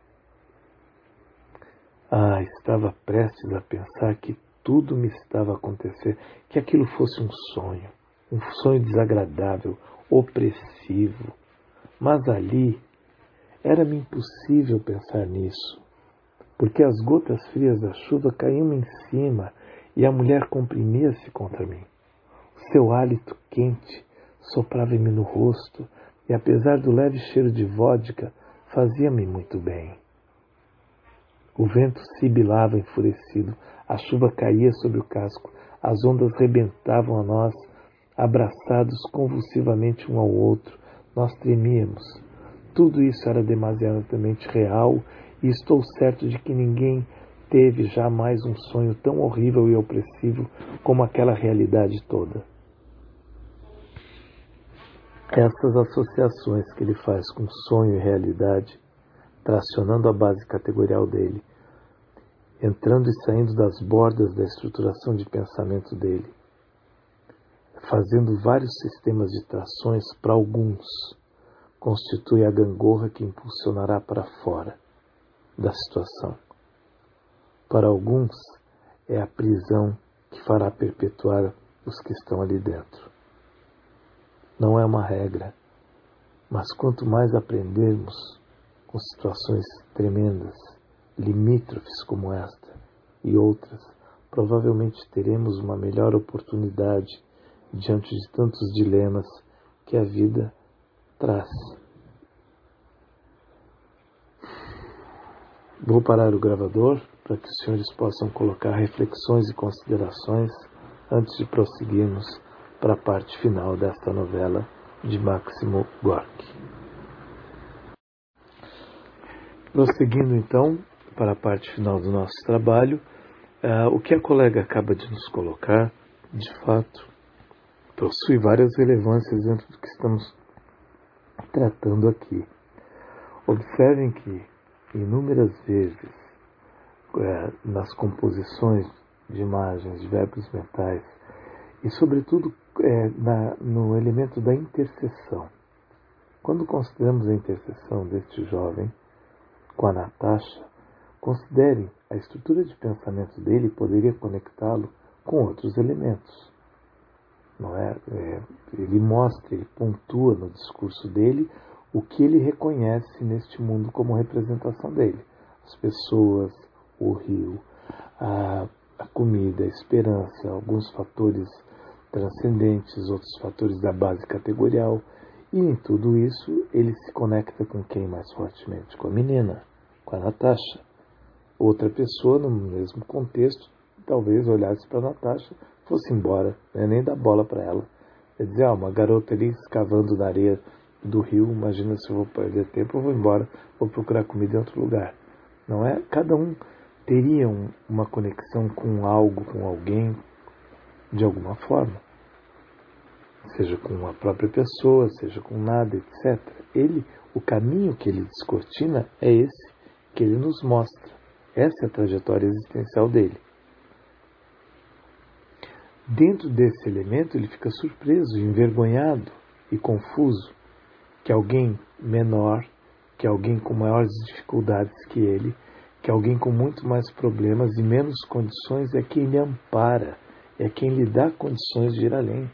S1: Ah, estava prestes a pensar que tudo me estava a acontecer, que aquilo fosse um sonho, um sonho desagradável, opressivo. Mas ali era-me impossível pensar nisso, porque as gotas frias da chuva caíam em cima e a mulher comprimia-se contra mim. O seu hálito quente soprava-me no rosto e, apesar do leve cheiro de vodka, fazia-me muito bem. O vento sibilava enfurecido, a chuva caía sobre o casco, as ondas rebentavam a nós, abraçados convulsivamente um ao outro. Nós tremíamos, Tudo isso era demasiadamente real e estou certo de que ninguém teve jamais um sonho tão horrível e opressivo como aquela realidade toda. Essas associações que ele faz com sonho e realidade, tracionando a base categorial dele, entrando e saindo das bordas da estruturação de pensamento dele, fazendo vários sistemas de trações para alguns, constitui a gangorra que impulsionará para fora da situação. Para alguns, é a prisão que fará perpetuar os que estão ali dentro. Não é uma regra, mas quanto mais aprendermos com situações tremendas, limítrofes como esta e outras, provavelmente teremos uma melhor oportunidade diante de tantos dilemas que a vida traz. Vou parar o gravador para que os senhores possam colocar reflexões e considerações antes de prosseguirmos para a parte final desta novela de Máximo Gorki. Prosseguindo então para a parte final do nosso trabalho, uh, o que a colega acaba de nos colocar, de fato, possui várias relevâncias dentro do que estamos tratando aqui. Observem que inúmeras vezes uh, nas composições de imagens, de verbos mentais, e sobretudo é, na, no elemento da interseção. Quando consideramos a interseção deste jovem com a Natasha, considerem a estrutura de pensamento dele poderia conectá-lo com outros elementos. Não é? É, ele mostra, ele pontua no discurso dele o que ele reconhece neste mundo como representação dele. As pessoas, o rio, a, a comida, a esperança, alguns fatores transcendentes, outros fatores da base categorial, e em tudo isso ele se conecta com quem mais fortemente? Com a menina, com a Natasha. Outra pessoa, no mesmo contexto, talvez olhasse para a Natasha, fosse embora, né? Nem dar bola para ela. Quer dizer, ah, uma garota ali escavando na areia do rio, imagina se eu vou perder tempo, eu vou embora, vou procurar comida em outro lugar. Não é? Cada um teria um, uma conexão com algo, com alguém, de alguma forma, seja com a própria pessoa, seja com nada, etcétera. Ele, o caminho que ele descortina é esse que ele nos mostra. Essa é a trajetória existencial dele. Dentro desse elemento ele fica surpreso, envergonhado e confuso que alguém menor, que alguém com maiores dificuldades que ele, que alguém com muito mais problemas e menos condições é quem lhe ampara, é quem lhe dá condições de ir além.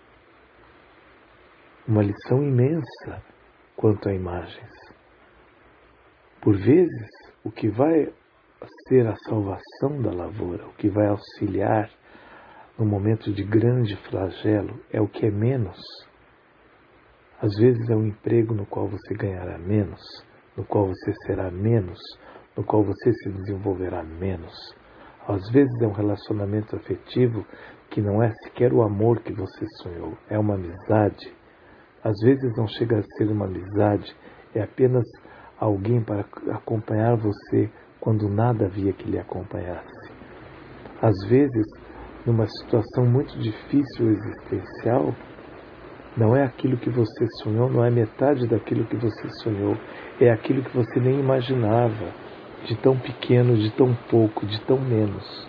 S1: Uma lição imensa quanto a imagens. Por vezes, o que vai ser a salvação da lavoura, o que vai auxiliar no momento de grande flagelo, é o que é menos. Às vezes é um emprego no qual você ganhará menos, no qual você será menos, no qual você se desenvolverá menos. Às vezes é um relacionamento afetivo que não é sequer o amor que você sonhou, é uma amizade. Às vezes não chega a ser uma amizade, é apenas alguém para acompanhar você quando nada havia que lhe acompanhasse. Às vezes, numa situação muito difícil existencial, não é aquilo que você sonhou, não é metade daquilo que você sonhou, é aquilo que você nem imaginava, de tão pequeno, de tão pouco, de tão menos.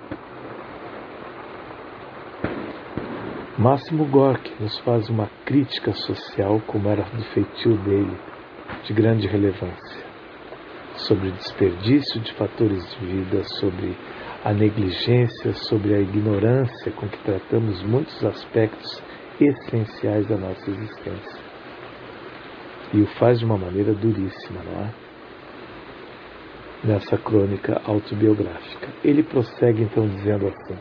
S1: Máximo Gorki nos faz uma crítica social, como era do feitio dele, de grande relevância, sobre o desperdício de fatores de vida, sobre a negligência, sobre a ignorância com que tratamos muitos aspectos essenciais da nossa existência. E o faz de uma maneira duríssima, não é? Nessa crônica autobiográfica. Ele prossegue então dizendo assim: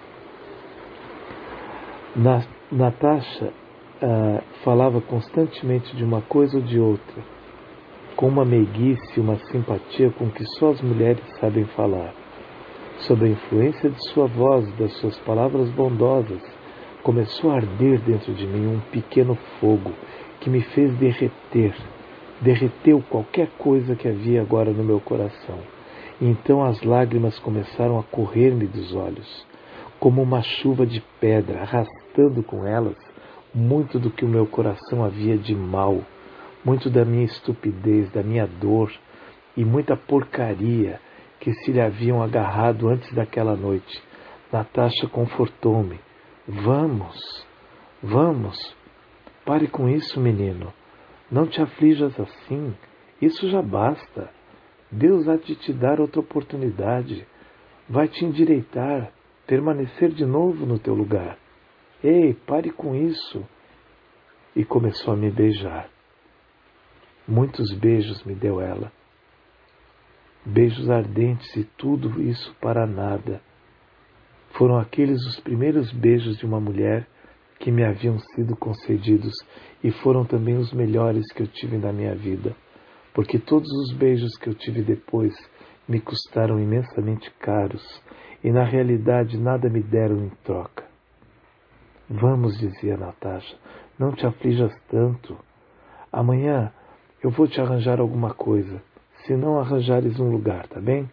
S1: Na, Natasha uh, falava constantemente de uma coisa ou de outra, com uma meiguice e uma simpatia com que só as mulheres sabem falar. Sob a influência de sua voz e das suas palavras bondosas, começou a arder dentro de mim um pequeno fogo que me fez derreter derreteu qualquer coisa que havia agora no meu coração. E então as lágrimas começaram a correr-me dos olhos, como uma chuva de pedra, arrastando com elas muito do que o meu coração havia de mal, muito da minha estupidez, da minha dor e muita porcaria que se lhe haviam agarrado antes daquela noite. Natasha confortou-me. Vamos, vamos, pare com isso, menino. Não te aflijas assim, isso já basta. Deus há de te dar outra oportunidade. Vai te endireitar, permanecer de novo no teu lugar. Ei, pare com isso. E começou a me beijar. Muitos beijos me deu ela. Beijos ardentes e tudo isso para nada. Foram aqueles os primeiros beijos de uma mulher que me haviam sido concedidos e foram também os melhores que eu tive na minha vida, porque todos os beijos que eu tive depois me custaram imensamente caros e na realidade nada me deram em troca. Vamos, dizia Natasha, não te aflijas tanto. Amanhã eu vou te arranjar alguma coisa, se não arranjares um lugar, tá bem?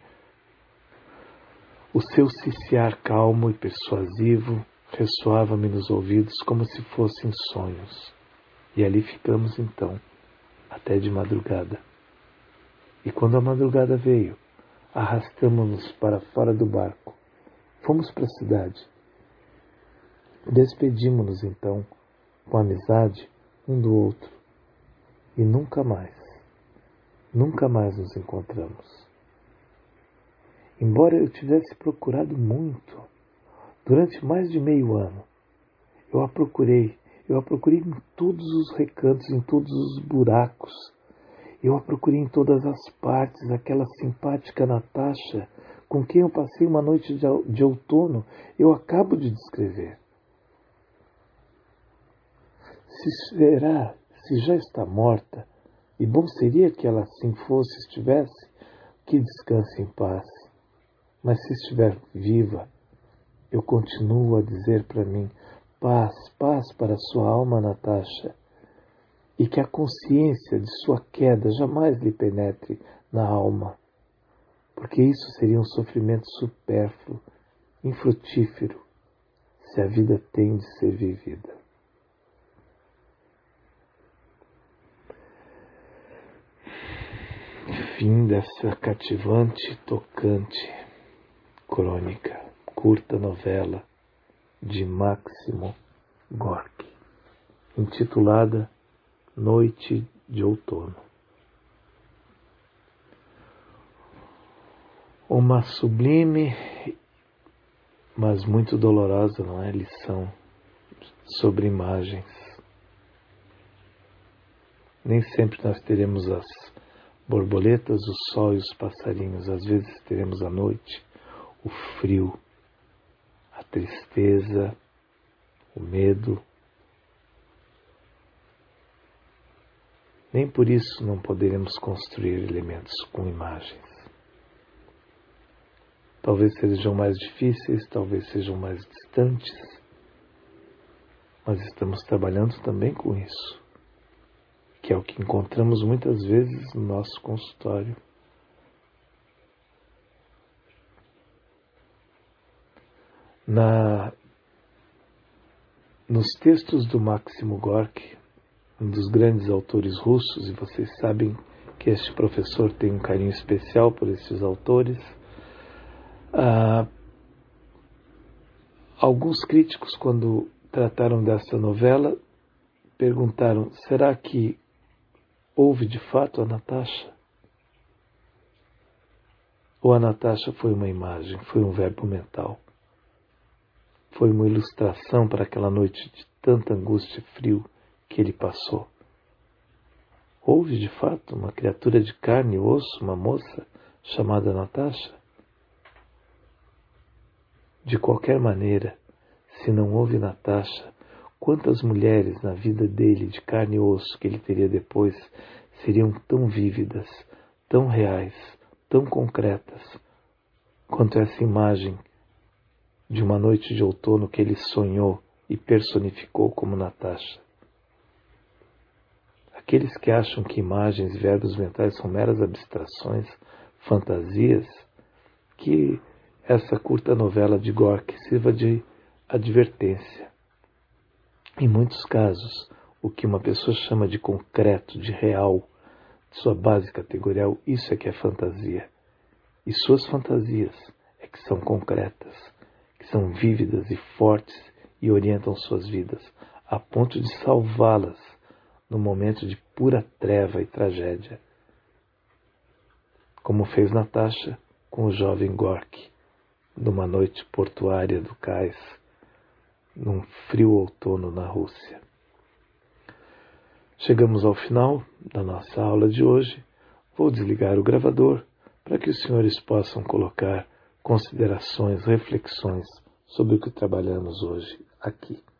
S1: O seu ciciar calmo e persuasivo ressoava-me nos ouvidos como se fossem sonhos. E ali ficamos então, até de madrugada. E quando a madrugada veio, arrastamo-nos para fora do barco. Fomos para a cidade. Despedimos-nos então, com amizade, um do outro. E nunca mais, nunca mais nos encontramos. Embora eu tivesse procurado muito, durante mais de meio ano, eu a procurei, eu a procurei em todos os recantos, em todos os buracos, eu a procurei em todas as partes, aquela simpática Natasha, com quem eu passei uma noite de, de outono, eu acabo de descrever. Se será, se já está morta, e bom seria que ela assim fosse, estivesse, que descanse em paz. Mas se estiver viva, eu continuo a dizer para mim, paz, paz para sua alma, Natasha, e que a consciência de sua queda jamais lhe penetre na alma, porque isso seria um sofrimento supérfluo, infrutífero, se a vida tem de ser vivida. Fim dessa cativante e tocante crônica, curta novela de Máximo Gorki, intitulada Noite de Outono. Uma sublime, mas muito dolorosa, não é, lição sobre imagens. Nem sempre nós teremos as borboletas, o sol e os passarinhos. Às vezes teremos a noite, o frio, a tristeza, o medo. Nem por isso não poderemos construir elementos com imagens. Talvez sejam mais difíceis, talvez sejam mais distantes, mas estamos trabalhando também com isso, que é o que encontramos muitas vezes no nosso consultório. Na, nos textos do Máximo Gorki, um dos grandes autores russos, e vocês sabem que este professor tem um carinho especial por esses autores, ah, alguns críticos, quando trataram dessa novela, perguntaram, será que houve de fato a Natasha? Ou a Natasha foi uma imagem, foi um verbo mental? Foi uma ilustração para aquela noite de tanta angústia e frio que ele passou? Houve de fato uma criatura de carne e osso, uma moça chamada Natasha? De qualquer maneira, se não houve Natasha, quantas mulheres na vida dele de carne e osso que ele teria depois seriam tão vívidas, tão reais, tão concretas, quanto essa imagem de uma noite de outono que ele sonhou e personificou como Natasha? aqueles que acham que imagens e verbos mentais são meras abstrações, fantasias, que essa curta novela de Gorky sirva de advertência. Em muitos casos, o que uma pessoa chama de concreto, de real, de sua base categorial, isso é que é fantasia. E suas fantasias é que são concretas, que são vívidas e fortes e orientam suas vidas, a ponto de salvá-las no momento de pura treva e tragédia. Como fez Natasha com o jovem Gorky, numa noite portuária do cais, num frio outono na Rússia. Chegamos ao final da nossa aula de hoje. Vou desligar o gravador para que os senhores possam colocar considerações, reflexões sobre o que trabalhamos hoje aqui.